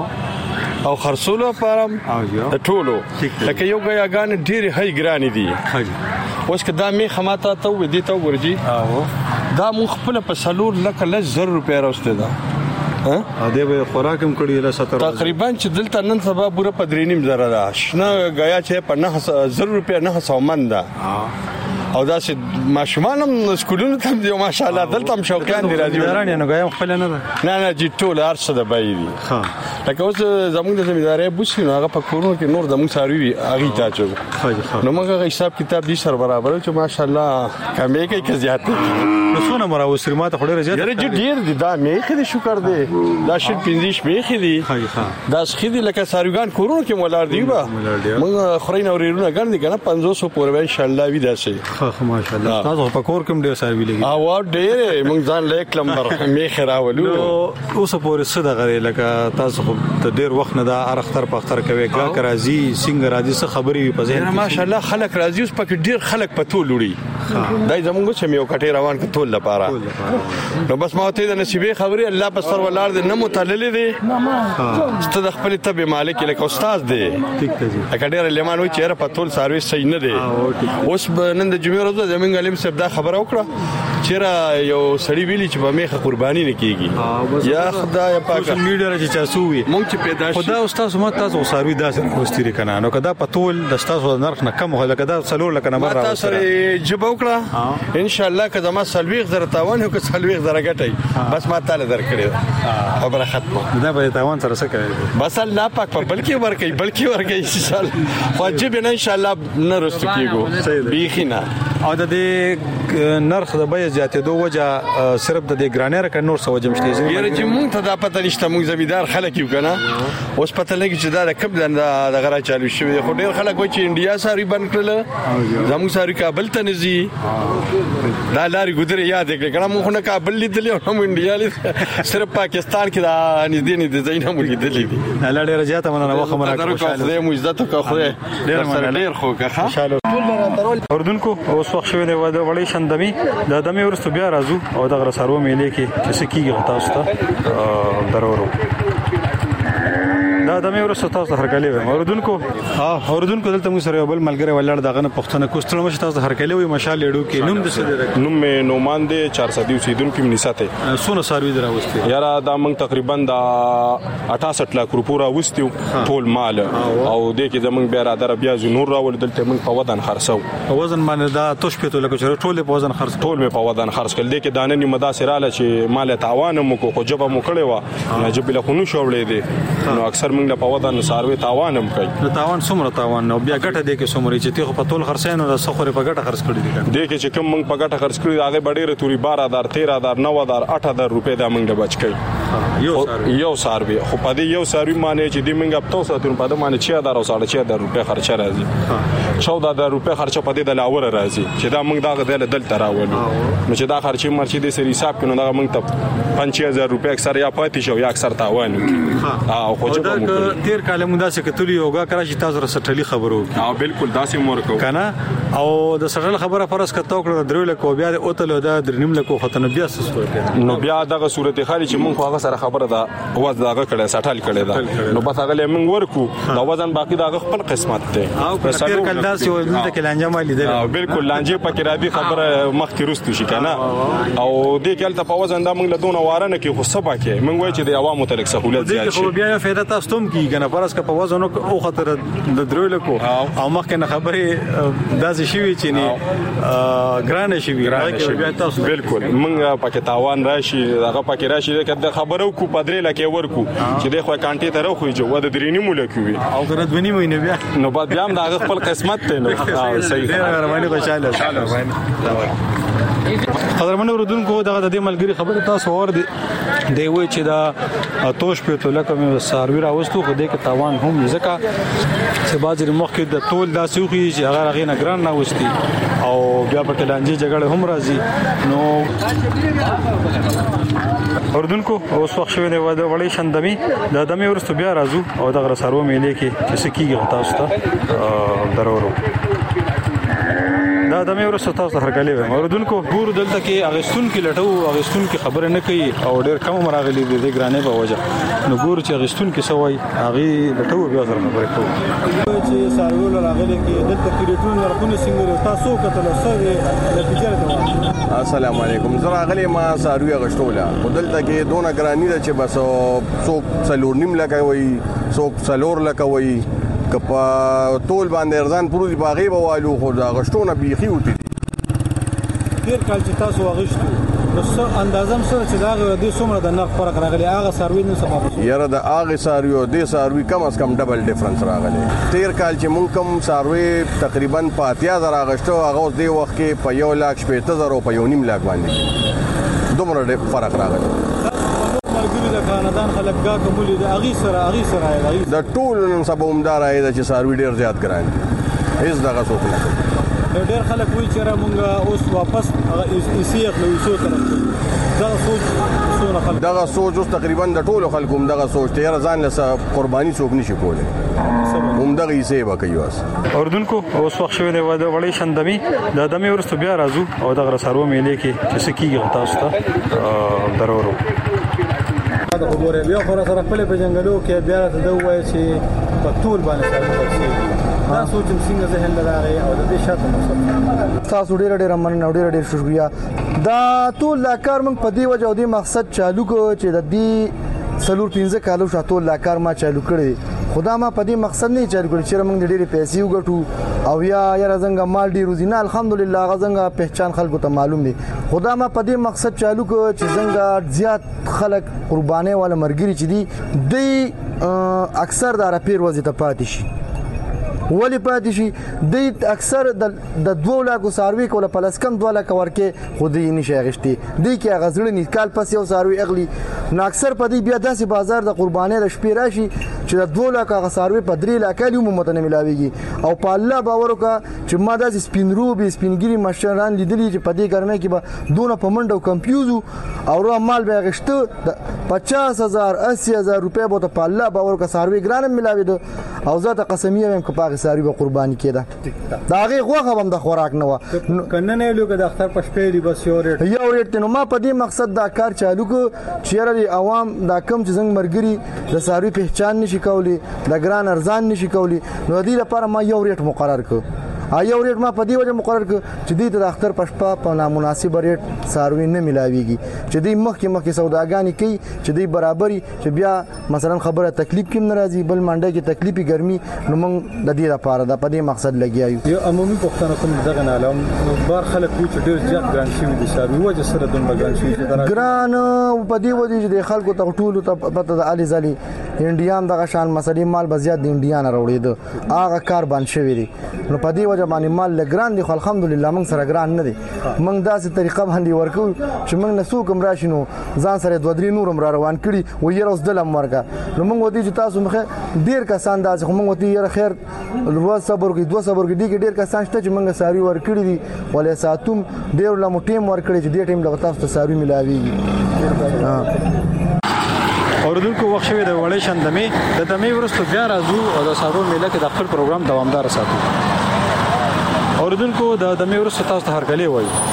S15: او خرصولو لپاره د ټولو لکه یو غیاګان ډیر هي ګرانی دي. اوس که دا می خماته ته و دي ته ورجی دا مخ خپل په سلور لکه لږ زر روپیا راوسته ده. ها ا دې به خوراکم کړی له ستر تقریبا چې دلته نن سبا پوره پدرینیم زره ده شنه غیا چې په نه زر روپیا نه سومن ده. او دا چې ماشومان هم سکولونو ته دی ماشاءالله دلته هم شوقیان دي راځي.
S14: درانه نو غیا خپل نه ده
S15: نه نه جی ټول ارڅ ده بای دي. ها لکه اوس زموږ د زمینداري بوسي نو هغه په کورونو کې نور زموږ ساروي هغه ته چو نو موږ حساب کتاب دي سره برابر چې ماشاءالله کمې کوي که زیات
S14: نو څونه مرا وسرمات خوري رجه
S15: یره جی ډیر دي دا مې خدي شکر دی دا شل پنځیش مې خدي دا خدي لکه ساروګان کورونو کې مولار دی با موږ خورین اورېرونه ګرځي کنه پنځوس پورې ان شاء الله وی داسې.
S14: ها ماشاءالله تاسو په کور کوم ډیر ساروي لګي
S15: او ډیر موږ ځان لیک لمبر مې خراولو
S14: اوس پورې صدا غري لکه تاسو ته ډیر وخت نه دا ارختر پختر کوي ګا راځي څنګه راځي څه خبري په ځین
S15: ماشاءالله خلک راځي اوس پکې ډیر خلک پتو لوري دای زمونږ چې یو کټي روان کټول لپاره نو بس ما ته د نصیبې خبري الله په سر ولار دې نه متعلل دي ست د خپل تبع مالک لکه استاد دی ټیک دی اګه ډیر لیمان وي چې په ټول سرویس صحیح نه دی. اوس نن د جمعې ورځ د منګ علم صاحب دا خبره وکړه چې یو سړی ویلی چې په میخه قرباني نه کیږي یا خدای پاک
S14: سوشل میډیا راځي چې سووي
S15: مونږ چې پیدا شي
S14: خدای استاد سم تاسو سروي داسې کوستري کنه نو کدا په ټول د تاسو نرخ نه کم هله کدا څلور لکه نمبر راوځي
S15: تاسو جواب وکړه ان شاء الله کدا ما سلويغ زره تاوان او که سلويغ زره ګټي بس ما تعالی درکړي خبره ختمه
S14: دا به تاوان سره څه کوي
S15: بس الله پاک په بلکې ورکي بلکې ورکي ان شاء الله واجب نه ان شاء الله نه رسټ کیږي بیخینا
S14: او د دې نرخ د بیه زیاتېدو وجه صرف د ګرانې رکه نور څه وجه مشته
S15: یره چې مونږ ته دا پته نشته مونږ زمیدار خلک یو کنه اوس پته لګی چې دا د کب د غره چالو شوی خو ډیر خلک وایي چې انډیا ساری بند کړل زموږ ساری کابل ته نزي دا لاري ګذر یاد کړه مونږ نه کابل لیدل او هم انډیا لیدل صرف پاکستان کې دا نږدې نه دي زینه مونږ لیدل دي الله ډیر زیاته مننه واخه مننه خوشاله مو عزت او خو ډیر مننه ډیر خو که خوشاله اردوونکو اوس وخت شوی دی د وړې شندمي د دمه ورستو بیا راځو او د غره سارو میلې کې چې سکیږي تاسو ته درورو دا دمه ورستو تاسو هرکلی وي اردوونکو ها اردوونکو دلته مو سره بل ملګری ولړ دغه نه پښتنه کوستل مشه تاسو هرکلی وي مشال لیډو کې نوم د څه نوم مې نومان دی چار سو اوسیدونکو کې منیساته سونه ساروي دراوستي یاره دا موږ تقریبا د اٹھاسٹھ لک روپو راوستیو ټول مال او د کې زمونږ بیا را در بیا نور راول دلته موږ په ودان خرڅو په وزن باندې دا توش پېته لکه چې ټول په وزن خرڅ ټول مې په ودان خرڅ کړل د کې دانه نیمه داسراله چې مال تاوان مو کو خو جبه مو کړي و جبه له خونو شوړې دي نو اکثر موږ په ودان ساروي تاوان هم کوي نو تاوان څومره تاوان نو بیا ګټه د کې څومره چې ته په ټول خرڅینو د سخره په ګټه خرڅ کړی دي د کې چې کوم موږ په ګټه خرڅ کړی هغه ډېره توري بارہ ہزار تیرہ ہزار نو ہزار آٹھ ہزار روپے دا موږ بچ کړي یو یو ساروي خو په دې یو ساروي معنی چې د موږ په تاسو ته په دې معنی چې دا راو ساړه چې دا روپے خرچه راځي چودہ ہزار روپے خرچه په دې د لاور راځي چې دا موږ دا غدل دل تراول نو چې دا خرچه مرچې د سری حساب کړو دا موږ ته پنځه هزار روپے اکثر یا پاتې شو یا اکثر تاوان او خو چې تیر کال موږ داسې کتلی یوګه کرا چې تاسو رسټلی خبرو او بالکل داسې مور کو کنه او د سټل خبره فرض کتو کړو درو له کو بیا د اوتل د درنیم له کو ختنه بیا څه نو بیا دغه صورت خالي چې موږ هغه سره خبره ده واز دغه کړه سټل کړه ده نو بس هغه موږ ورکو دا وزن باقی دغه خپل قسمت ته او تیر کال داسې و دلته کې لانجه ما لیدل او بالکل لانجه پکې را دي خبره مخ کې رستو شي کنه او دې کال ته په وزن دا موږ له دونه وارنه کې خو سبا کې موږ وای چې د عوامو تلک سہولت زیات شي خو بیا فائدہ تاسو تم کیږي نه پرس که په وزن او خطر د درو له کو او مخکې نه خبره داسې شي وي چې نه ګران شي وي بیا تاسو بالکل موږ پکې تاوان راشي هغه پکې راشي کله خبرو کو پدرې لکه ورکو چې د خو کانټي ته راخوي جو د درینی مولکوي او کنه دونی مې نه بیا نو بعد بیا هم دا خپل قسمت ته نو صحیح مهرباني خوشاله قدرمن اردوونکو دغه د دې ملګری خبره تاسو اور دی دی وای چې دا توش په تو لکه مې ساروي راوستو خو دې کې تاوان هم ځکه چې بازار مخ کې د ټول داسې خوږي چې هغه هغه نه ګران نه وستي او بیا په کلانجي جګړه هم راځي نو اردوونکو اوس وخت شوی دی د وړې شندمي د دمه ورستو بیا راځو او د غره سارو میلې کې چې سکیږي تاسو ته درورو دا دمه ورسته تاسو هرکلی وي اردوونکو ګور دلته کې اغستون کې لټو اغستون کې خبره نه کوي او ډېر کم مراغلي دي د ګرانې په وجه نو ګور چې اغستون کې سوي هغه لټو بیا سره خبره کوي چې سارول راغلي کې دلته کې ریټون ورکونه څنګه تاسو کتل سره د تجارت
S16: السلام علیکم زه راغلی ما ساروي اغشتوله دلته کې دونه ګرانی ده چې بس څوک څلور نیم لکه وي څوک څلور لکه وي کپا ټول باندې ارزان پروزي باغې بوالو خو دا غشتونه بيخي وتی
S14: ډیر کال چې تاسو واغشتو نو څه اندازم سره چې دا د څومره د نرخ فرق راغلی هغه سروي نو سبب
S16: یاره د هغه سروي او د سروي کم از کم ډبل ډیفرنس راغلی تیر کال چې مونږ کم سروي تقریبا پاتیا زره غشتو هغه د وخت کې په یو لاک شپږ زره په یو نیم لاک باندې دومره فرق راغلی
S14: د خاندان خلک کا کومول د اغي سره اغي سره
S16: د ټول نن سبا عمدار اې د چې سروي ډیر زیات ګران دي هیڅ دغه څوک نه کوي
S14: ډیر خلک وایي چې را مونږ اوس واپس ایسي خپل وسو طرف دغه سوچ سونه خلک
S16: دغه سوچ اوس تقریبا د ټولو خلکو دغه سوچ ته ځان له قرباني څوک نشي کولای هم دغه یې سیبه کوي واس
S14: اردوونکو اوس وخت شوی دی د وړې شندمي د دمه ورستو بیا راځو او دغه سارو میلې کې چې سکیږي تاسو ته درورو
S17: دا خبره بیا خو سره خپل په جنگلو کې بیا ته دوه وای چې په ټول باندې سره دا سوچم څنګه ذهن لراغي او د دې شاته مقصد
S18: تاسو ډیر ډیر مننه ډیر ډیر شکریا دا ټول لا کار موږ په دې وجه او دې مقصد چالو کو چې د دې سلور پنځه کالو شاته لا کار ما چالو کړی خدا ما په دې مقصد نه چالو کړی چې موږ ډېرې پیسې وګټو او یا یا زنګ مال ډیر روزینه الحمدلله غزنګ پہچان خلکو ته معلوم دي خدا ما په دې مقصد چالو کو چې زنګ زیات خلک قربانې ولا مرګري چې دي د اکثر د رپیر وظیفه پاتې شي ولی پاتې شي د اکثر د دوه لاکو ساروي کوله پلس کم دوه لاک ورکې خو دې نشي غشتي دې کې غزړنی کال پس یو ساروي اغلی نو اکثر په دې بیا داسې بازار د قربانۍ د شپې راشي چې د دوه لاک ساروي په درې لاک له عمومت نه ملاويږي او په الله باور وکړه چې ما داسې سپینروبي سپینګری مشران لیدلي چې په دې ګرمۍ کې به دونه په منډو کمپیوزو او رو مال به غشته پچاس هزار اسی هزار روپے به په الله باور وکړه ساروي ګران ملاوي دو او ذات قسمیه هم کپاغه ساروي به قرباني کېده دا هغه غوخه هم د خوراک نه و
S17: کنه نه لوګه د اختر پښپې دی بس یو ریټ
S18: یو ریټ نو ما په دې مقصد دا کار چالو کو چیرې عوام دا کم چې څنګه مرګري د ساروي پہچان نشي کولی د ګران ارزان نشي کولی نو دې لپاره ما یو ریټ مقرر کړ یو ریټ ما په دې وجه مقرر کړ چې دې د اختر پښپا په نامناسب ریټ ساروي نه ملاويږي چې دې مخکې مخکې سوداګانی کوي چې دې برابرۍ چې بیا مثلا خبره تکلیف کې ناراضي بل منډه کې تکلیفي ګرمي نو موږ د دې لپاره د په دې مقصد لګیایو
S17: یو عمومي پښتنه کوم دغه نه علم بار خلک وي چې ډېر زیات ګران شي دي ساروي وجه سره دومره ګران شي
S18: ګران په دې وجه چې د خلکو ته ټولو ته پته د علي زلي انډیان دغه شان مسلې مال بزیات د انډیان راوړي هغه کار باندې شوی دی نو په دې وجه باندې مال لګران دي خو الحمدلله موږ سره ګران نه دي موږ داسې طریقه باندې ورکو چې موږ نسو کوم راشینو ځان سره دوه درې نورم را روان کړي و یې روز دلم ورکا نو موږ ودی چې تاسو مخه ډیر کسان داسې خو موږ ودی یره خیر ورځ صبر کې دوه صبر کې دي ډیر کسان شته چې موږ ساری ورکړي دي ولې ساتوم ډیر لمو ټیم ورکړي چې دې ټیم له تاسو ته ساری ملاويږي
S14: اوردونکو وخت شوی د وړې شندمې د دمې ورستو بیا راځو او د سارو میله کې د خپل پروګرام دوامدار ساتو اوردونکو د دمې ورستو تاسو ته هرکلی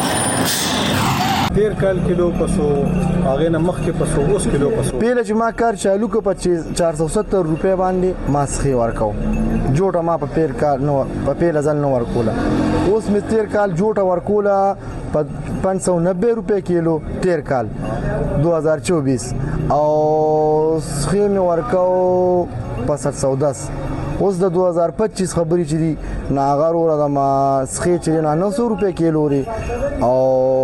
S14: وایي
S17: ډیر کال کیلو پسو هغه نه مخ کې پسو اوس کیلو پسو
S18: پیله چې ما کار چالو کو په چار سو ستر روپے باندې ماسخي ورکاو جوړه ما په پیر کار نو په پیله ځل نو ورکولا اوس می تیر کال جوړه ورکولا په پانچ سو نوے روپے کیلو تیر کال دو هزار چوبیس او سخي می ورکاو په سات سو دس اوس د دو هزار پچیس خبري چې دي ناغار ور د ما سخي چې نو سو روپے کیلو لري او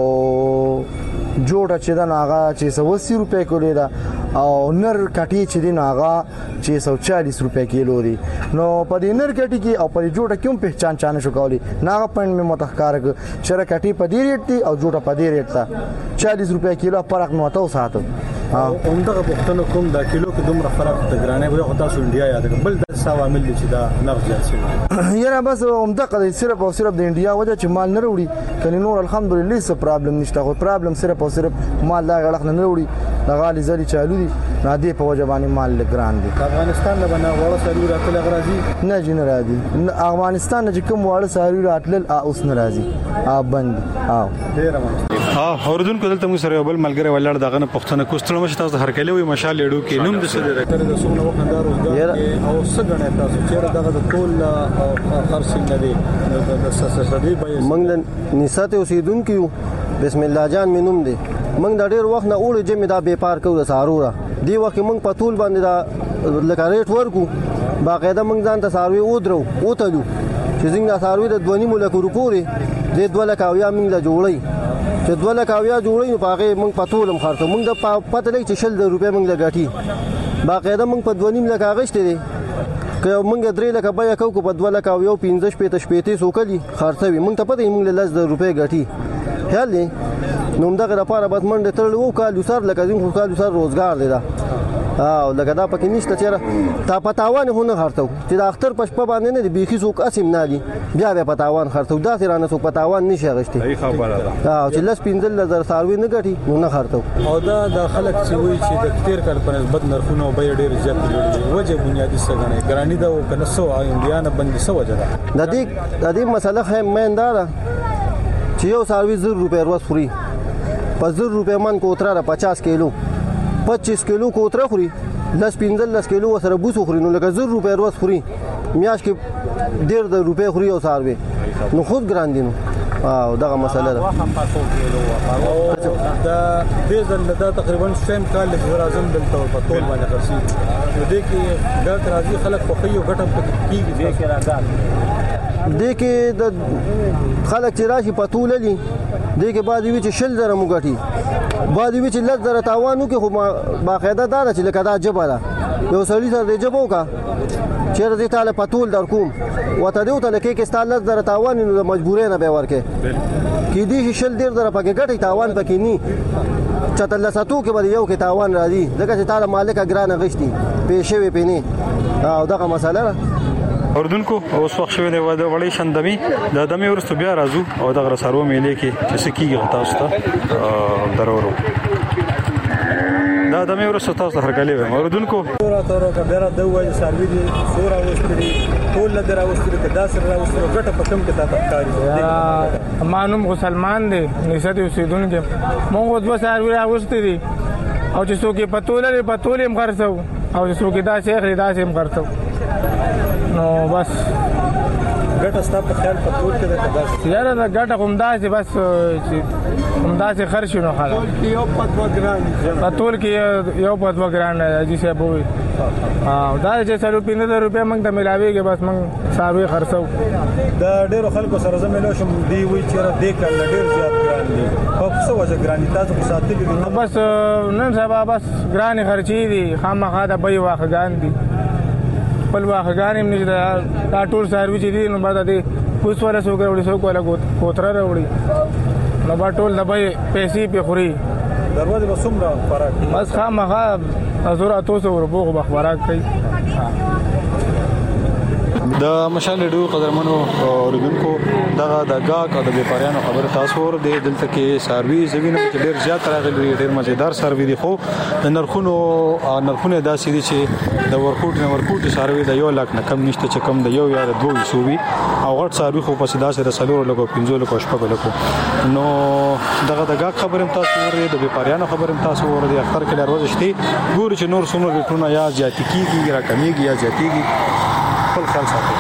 S18: جوړه چې دا ناغا چې سو اسی روپے کولې دا او نر کټي چې دی ناغا چې سو چالیس روپے کیلو لري نو په دې نر کټي کې او په جوړه کوم پہچان چانه شو کولی ناغا پاین می متخکار ک چر کټي په دې ریټ دی او جوړه په دې ریټ تا چالیس روپے کیلو فرق نو تاسو ساتو
S17: اومدغه پښتنو کوم دا کیلو کې دومره فرق د ګرانې وي او تاسو انډیا یاد بل د عوامل چې دا نرخ زیات شي
S18: یاره بس اومدغه صرف او صرف د انډیا وجه چې مال نه وروړي کني نور الحمدلله څه پرابلم نشته خو پرابلم صرف او صرف مال لا غلط نه وروړي د غالي زلي چالو دي نادي په وجه باندې مال لګران دي
S17: افغانستان نه بنا وړه سړي راتل غراضي
S18: نه جن راځي افغانستان نه چې کوم وړه سړي راتل اوس نه راځي ا بند او
S17: ډیر مننه
S14: ها اوردونکو دلته موږ سره بل ملګری ولاړ دغه نه پښتنه کوستلو مشه تاسو هرکلی وي مشال لیډو کې نوم د سره
S17: تر د سومنه وخندار روزګار او څنګه تاسو چیرې دغه د ټول او خرڅ نه دي د سسسدي به
S19: موږ د نسات اوسیدونکو بسم الله جان مينوم دي موږ د ډېر وخت نه اوړي جمع دا به پار کو د سارورا دی وخت موږ په ټول باندې دا لکاریټ ورکو باقاعده موږ ځان ته ساروي ودرو او تلو چې څنګه ساروي د دوه نیمو لکو روپوري د دوه لکاویا موږ لا جوړي چې دوه لکاویا جوړي نو پاغه موږ په ټولم خرڅو موږ د پته لګي چې شل د روپې موږ لګاټي باقاعده موږ په دوه نیم لکه غشته دي که موږ درې لکه بیا کو په دوه لکه یو پنځه شپې ته شپې ته سوکلي خرڅوي موږ ته پته موږ له د روپې غټي خیال دی نو دغه لپاره بس منډه تړلو کال سر لکه زین خو کال سر روزګار دی دا او لکه دا پکې نشته چې تا پتاوان هونه خرڅو چې د اختر پښپ باندې نه دی بيخي څوک اسیم نه دی بیا به پتاوان خرڅو دا سره نه څوک پتاوان نشي غشتي
S14: ای خبره ده
S19: او چې لس پنځل نظر ساروي نه غټي نو نه خرڅو
S17: او دا د خلک چې وایي چې د تیر کال په نسبت نرخونه او بیه ډیر زیات دي وجه بنیادی څه غني ګرانی دا او کنه سو انډیان باندې سو وجه ده
S19: د دې د دې مسله هم مېندار چې یو ساروي زر روپے ورځ خوري په زر روپے من کو تر پچاس کیلو پچیس کیلو کو تر خوري لس پنځل لس کیلو سره بوسو خوري نو لکه زر روپے ورځ خوري میاش کې ډیر د روپے خوري او ساروي نو خود ګران دي نو او دغه مسله ده
S17: دا دې ځل دا تقریبا سیم کال د اعظم دلته په ټول باندې خرسي نو دې کې ګټ راځي خلک په خيو ګټم پکې کیږي دې کې راځي
S19: دې کې د خلک چې راشي په ټول لې دې کې بعد وی چې شل زره مو ګټي بعد وی چې لږ زره تاوانو کې خو باقاعده دا چې لکه دا جبه ده یو سړی سره د جبو کا چیرې دې تعالی پتول در کوم وته دیو ته لکه کې ستاله در تاوان نو مجبورې نه به ورکه کې دې شل ډیر در پکې ګټي تاوان پکې ني چتل ساتو کې بل یو کې تاوان راځي ځکه چې تعالی مالک اګران غشتي پېښې وي پېني او دغه مسله
S14: اردوونکو اوس وخت شوی دی د وړې شندمي د دمه ورستو بیا راځو او دغه سارو میلې کې چې کیږي تاسو ته درورو دا دمه ورستو تاسو هرګلې و اردوونکو
S17: تورا تورا کډرا د وای سروي دي سورا وستري ټول لګرا وستري کدا سره وستري ګټه پکم کې تا تکاری
S20: مانوم مسلمان دي نسد اوسیدونکو مونږ دوه سروي راوستري او چې څوک پتول لري پتول هم خرڅو او چې څوک دا شیخ دا هم خرڅو نو بس
S17: ګټه ستا په خیال په ټول کې د بس
S20: یاره دا ګټه کومدا چې بس چې کومدا چې خرڅ شنو خاله
S17: یو په ګران
S20: په ټول کې یو په ګران دی چې بوي او دا چې څلور پنځه روپیا موږ ته ملاويږي بس موږ صاحب خرڅو
S17: دا ډېر خلکو سره زمينو شم دی وی چې دې کړل ډېر زیات ګران دي په څه وجه ګران دي تاسو په ساتلي دي
S20: بس نن سبا بس ګران خرچي دي خامخا دا به واخګان دي خپل واخګان هم نشته دا ټول سروي چې دي نو بعد دې پوس ولا سو ګرولې سو کوله کوتره راوړي نو با ټول دبي پیسې په خوري
S17: دروازه به څومره فرق
S20: بس خامخا زوره تاسو وربوغ بخبرات کوي
S14: د مشال ډو قدرمنو اوردونکو دغه د گاګ او د بیپاریانو خبر تاسو ور دي دلته کې سروي زوینه ډېر زیات راغلي ډېر مزیدار سروي دي خو د نرخونو نرخونه داسې دي چې د ورکوټ نه ورکوټ سروي د یو لاک نه کم نشته چې کم د یو یا د دوه سووي او غټ سروي خو په سیدا سره سلور لګو پنځو لګو شپږ لګو نو دغه د گاګ خبرم تاسو ور دي د بیپاریانو خبرم تاسو ور دي اختر کې لروز شتي ګور چې نور څومره ریټونه یا زیات کیږي را کمیږي یا زیاتېږي خپل خیال ساتئ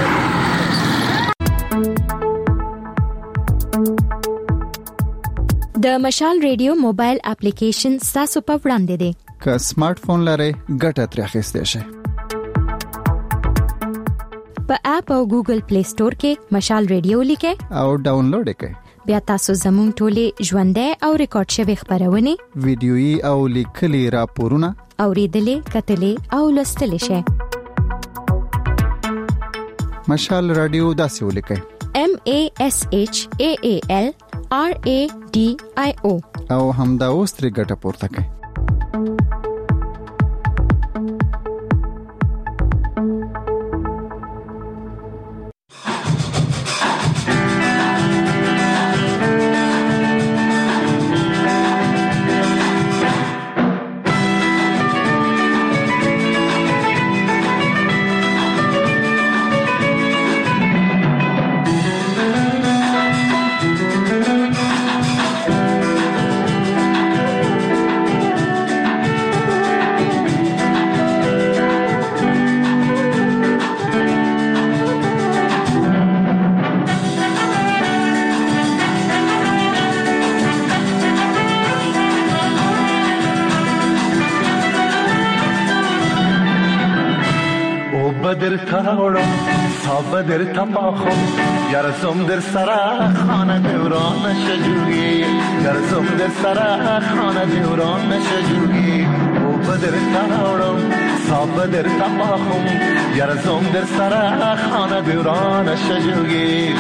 S11: د مشال ریډیو موبایل اپلیکیشن تاسو په وړاندې دی
S21: که سمارټ فون لرئ ګټه ترې اخیستئ شئ
S11: په اپ او ګوګل پلی سٹور کې مشال ریډیو لیکئ
S21: او ډاونلوډ کړئ
S11: بیا تاسو زموږ ټولې ژوندۍ او ریکارډ شوی خبرونه
S21: ویډیويي او لیکلي راپورونه
S11: اوریدلې کتلې او لوستلې شئ
S21: مشال رادیو داسې ولیکئ
S11: M A S H A A L R A D I O
S21: او همدا اوس ترې ګټه پورته کړئ
S22: بدر تاورم تا بدر تپاخم گرزم در سرا خانه دوران شجوگی گرزم در سرا خانه دوران شجوگی او بدر تاورم تا بدر تپاخم گرزم در سرا خانه دوران شجوگی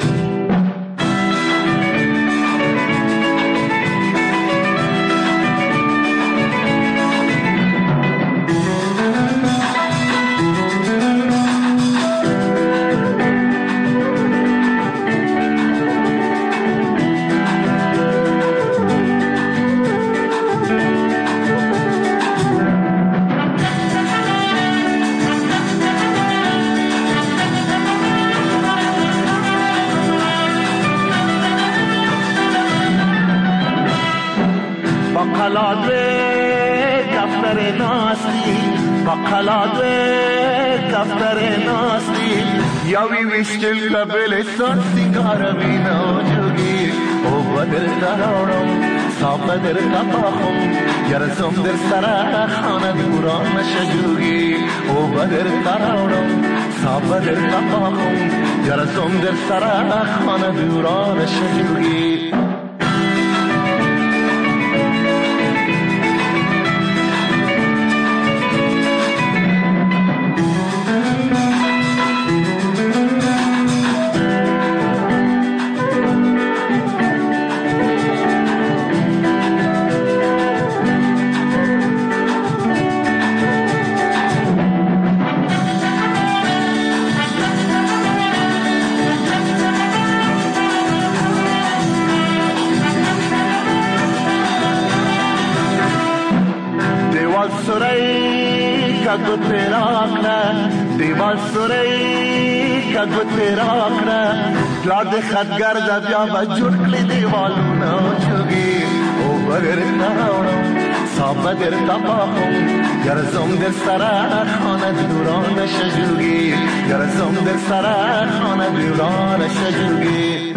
S22: یاوی وشتل لبلستان سیگار مینا جوگی او بدر دارم تا بدر تپاخم گرزم در سرا خانه دوران شجوگی او بدر دارم تا بدر تپاخم گرزم در سرا خانه دوران شجوگی کگو تیرا کړه دیوال سورې کگو تیرا کړه لاد خدګر د بیا بجوړ کړی دیوالونه چوغي او بغیر تاوړم صابر تپاهم گرزم در سرا خانه دوران شجوگی گرزم در سرا خانه دوران شجوگی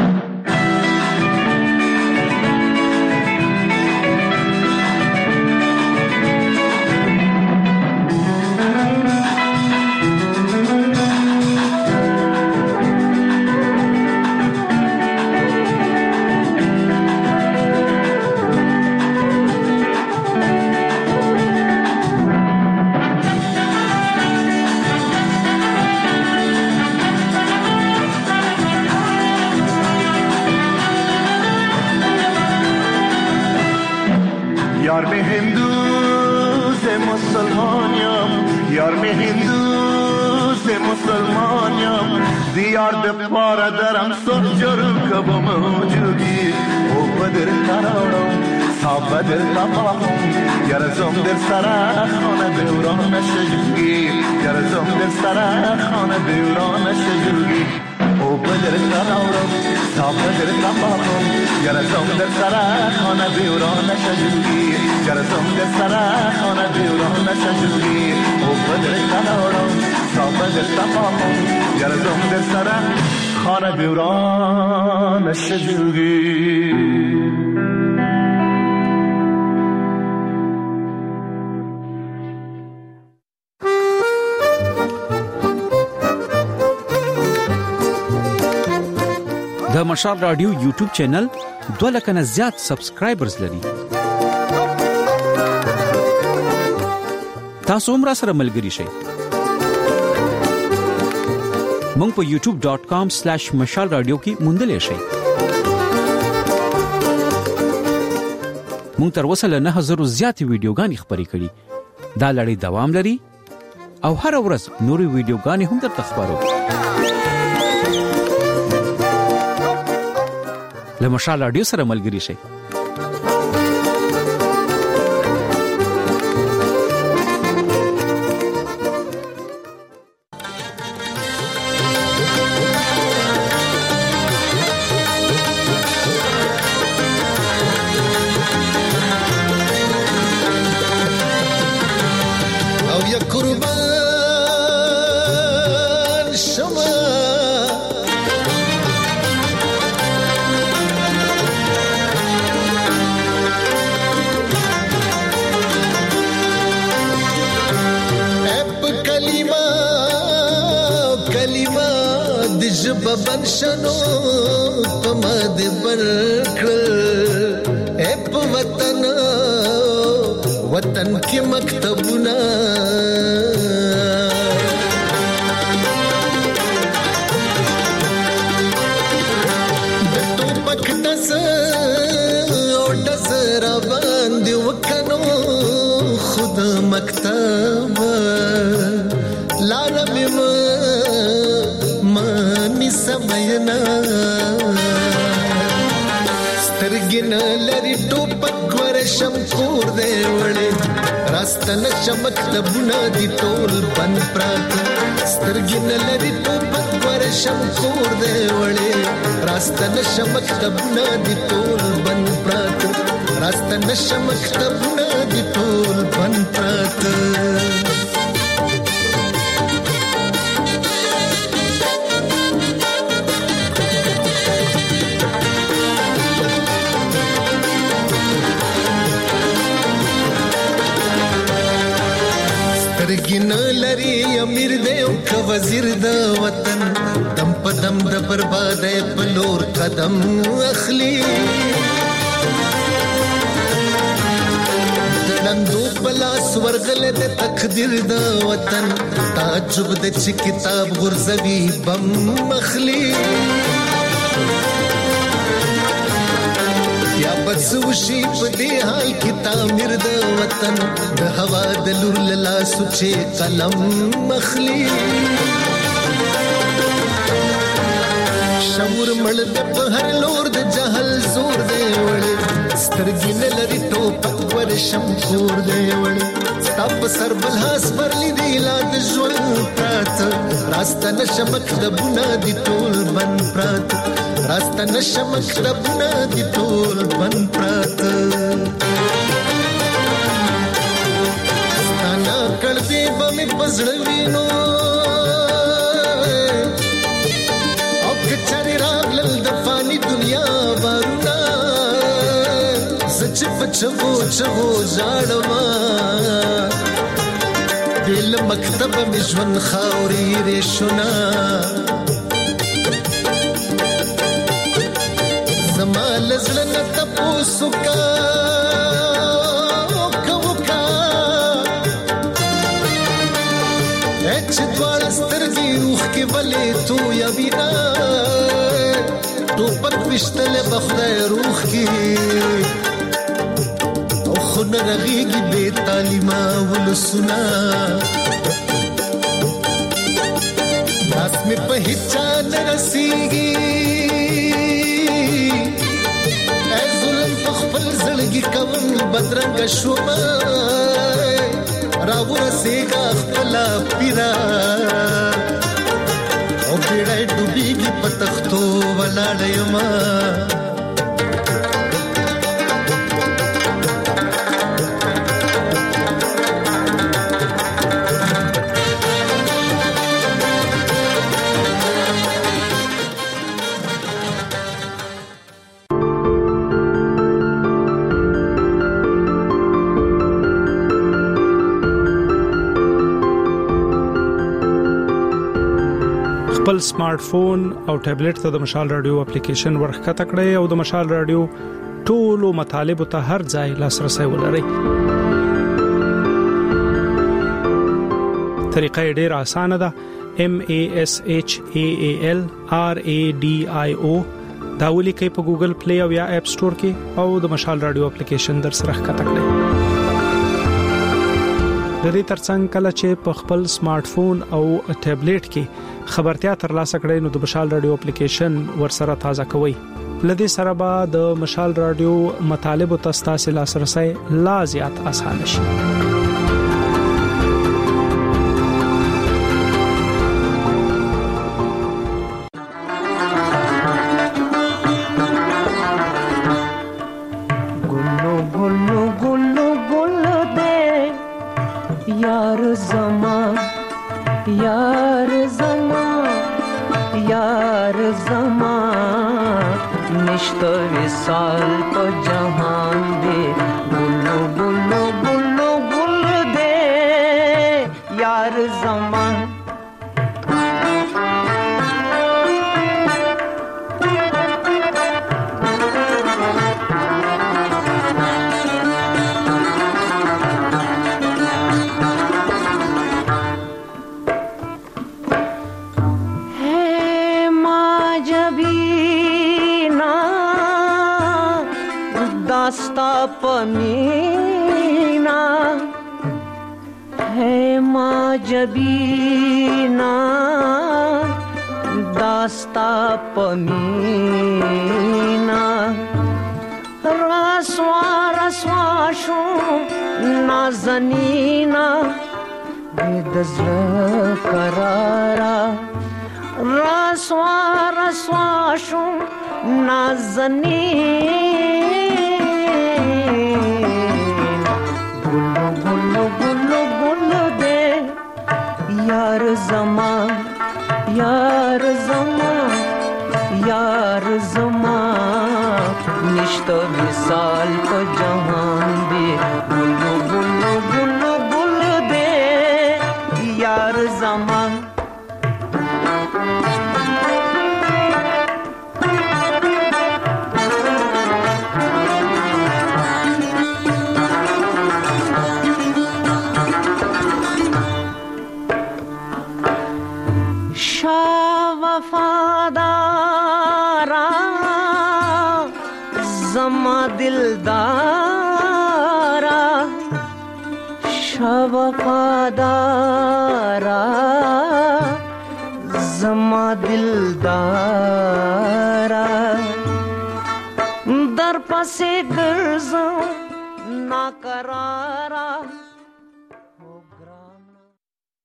S22: یار میں ہندو سے مسلمانیم یار میں ہندو سے مسلمانیم دیار دے پارا درم سر جرم کب موجودی او بدر تراڑم سا بدر تمام یرزم در سرا خانه دوران شجوگی یرزم در سرا خانه دوران شجوگی او بدر تراڑم سا بدر تمام یرزم در سرا خانه دوران شجوگی یرزم در سرا خانه دوران شجوگی او بدر تراڑم سا بدر تمام یرزم در سرا خانه دوران شجوگی
S4: د مشال رادیو یوټیوب چینل دوه لکه نه زیات سبسکرایبرز لري. تاسو هم را سره ملګري شئ. مونږ په یوټیوب ډاٹ کام سلیش مشال رادیو کې موندلی شئ. مونږ تر اوسه له نه هزارو زیاتې ویډیوګانې خپرې کړي. دا لړۍ دوام لري او هر ورځ نورې ویډیوګانې هم درته خپرو. له مشال رادیو سره ملګري شئ.
S22: او یا قربان شما ببن شنو پمد برکل اپ وطن وطن کی مکتبنا تو پکدس او دزر باندې وکنو خود مکتب لارم سمينا سترګن لري ټوپک ورشم کور دی وړي راستنه چمک لبونه دي ټول بن پرات سترګن لري ټوپک ورشم کور دی وړي راستنه چمک لبونه دي ټول بن پرات راستنه چمک لبونه دي ټول بن پرات سترګن لري امیر دی او ک وزیر د وطن دم په دم د برباد په لور قدم اخلي دندو پلاس ورغله د تقدیر د وطن تعجب د چ کتاب غرزوی بم مخلي یا بسوشي په دې حال کې تعمیر د وطن د هوا د لور لاله سوچې قلم مخلي شعور مړ د په هر لور د جهل زور دی وړ
S6: سترګې نه لري ټوپک ورشم کور دی وړې ستا په سر بل هاس برلی دی لا د ژوند پراته راسته نشه مکتبونه دي ټول بند پراته راسته نشه مکتبونه دي ټول بند پراته ستا نه کړدې به مې په زړه وینو او که چارې راغلل د فاني دنیا بارونه چې په چغو چغو ژاړما بل مکتب مې ژوند خاورې ریشونه زما لزړه نه تپوسو کا وکا چې دواړه سترګې اوښ کې ولې تو یا وینا ټوپک وشتلې به خدای روح کې خونه رغیږي بے تعلیمه ولسونه لاس مې په هیچا نه رسیږي ای ظلم په خپل زړګي کوم بدرنګه شومه راورسېږه خپله پیره او بیړی ډوبېږي په تختو ولاړه یمه
S2: خپل سمارټ فون او ټابلیټ ته د مشال رادیو اپلیکیشن ورخکته کړئ او د مشال رادیو ټولو مطالبه ته هر ځای لاسرسي ولرئ. طریقه ډیره اسانه ده. M A S H A A L R A D I O دا ولیکئ په ګوګل پلی او یا اپ سٹور کې او د مشال رادیو اپلیکیشن در سره ښکته کړئ. د دې ترڅنګ کله چې په خپل سمارټ فون او ټابلیټ کې خبرتیا ترلاسه کړئ نو د مشال رادیو اپلیکیشن ورسره تازه کوئ. لدې سره به د مشال رادیو مطالبه تاسو لاسرسي لا زیات اسانه شي.
S5: قرار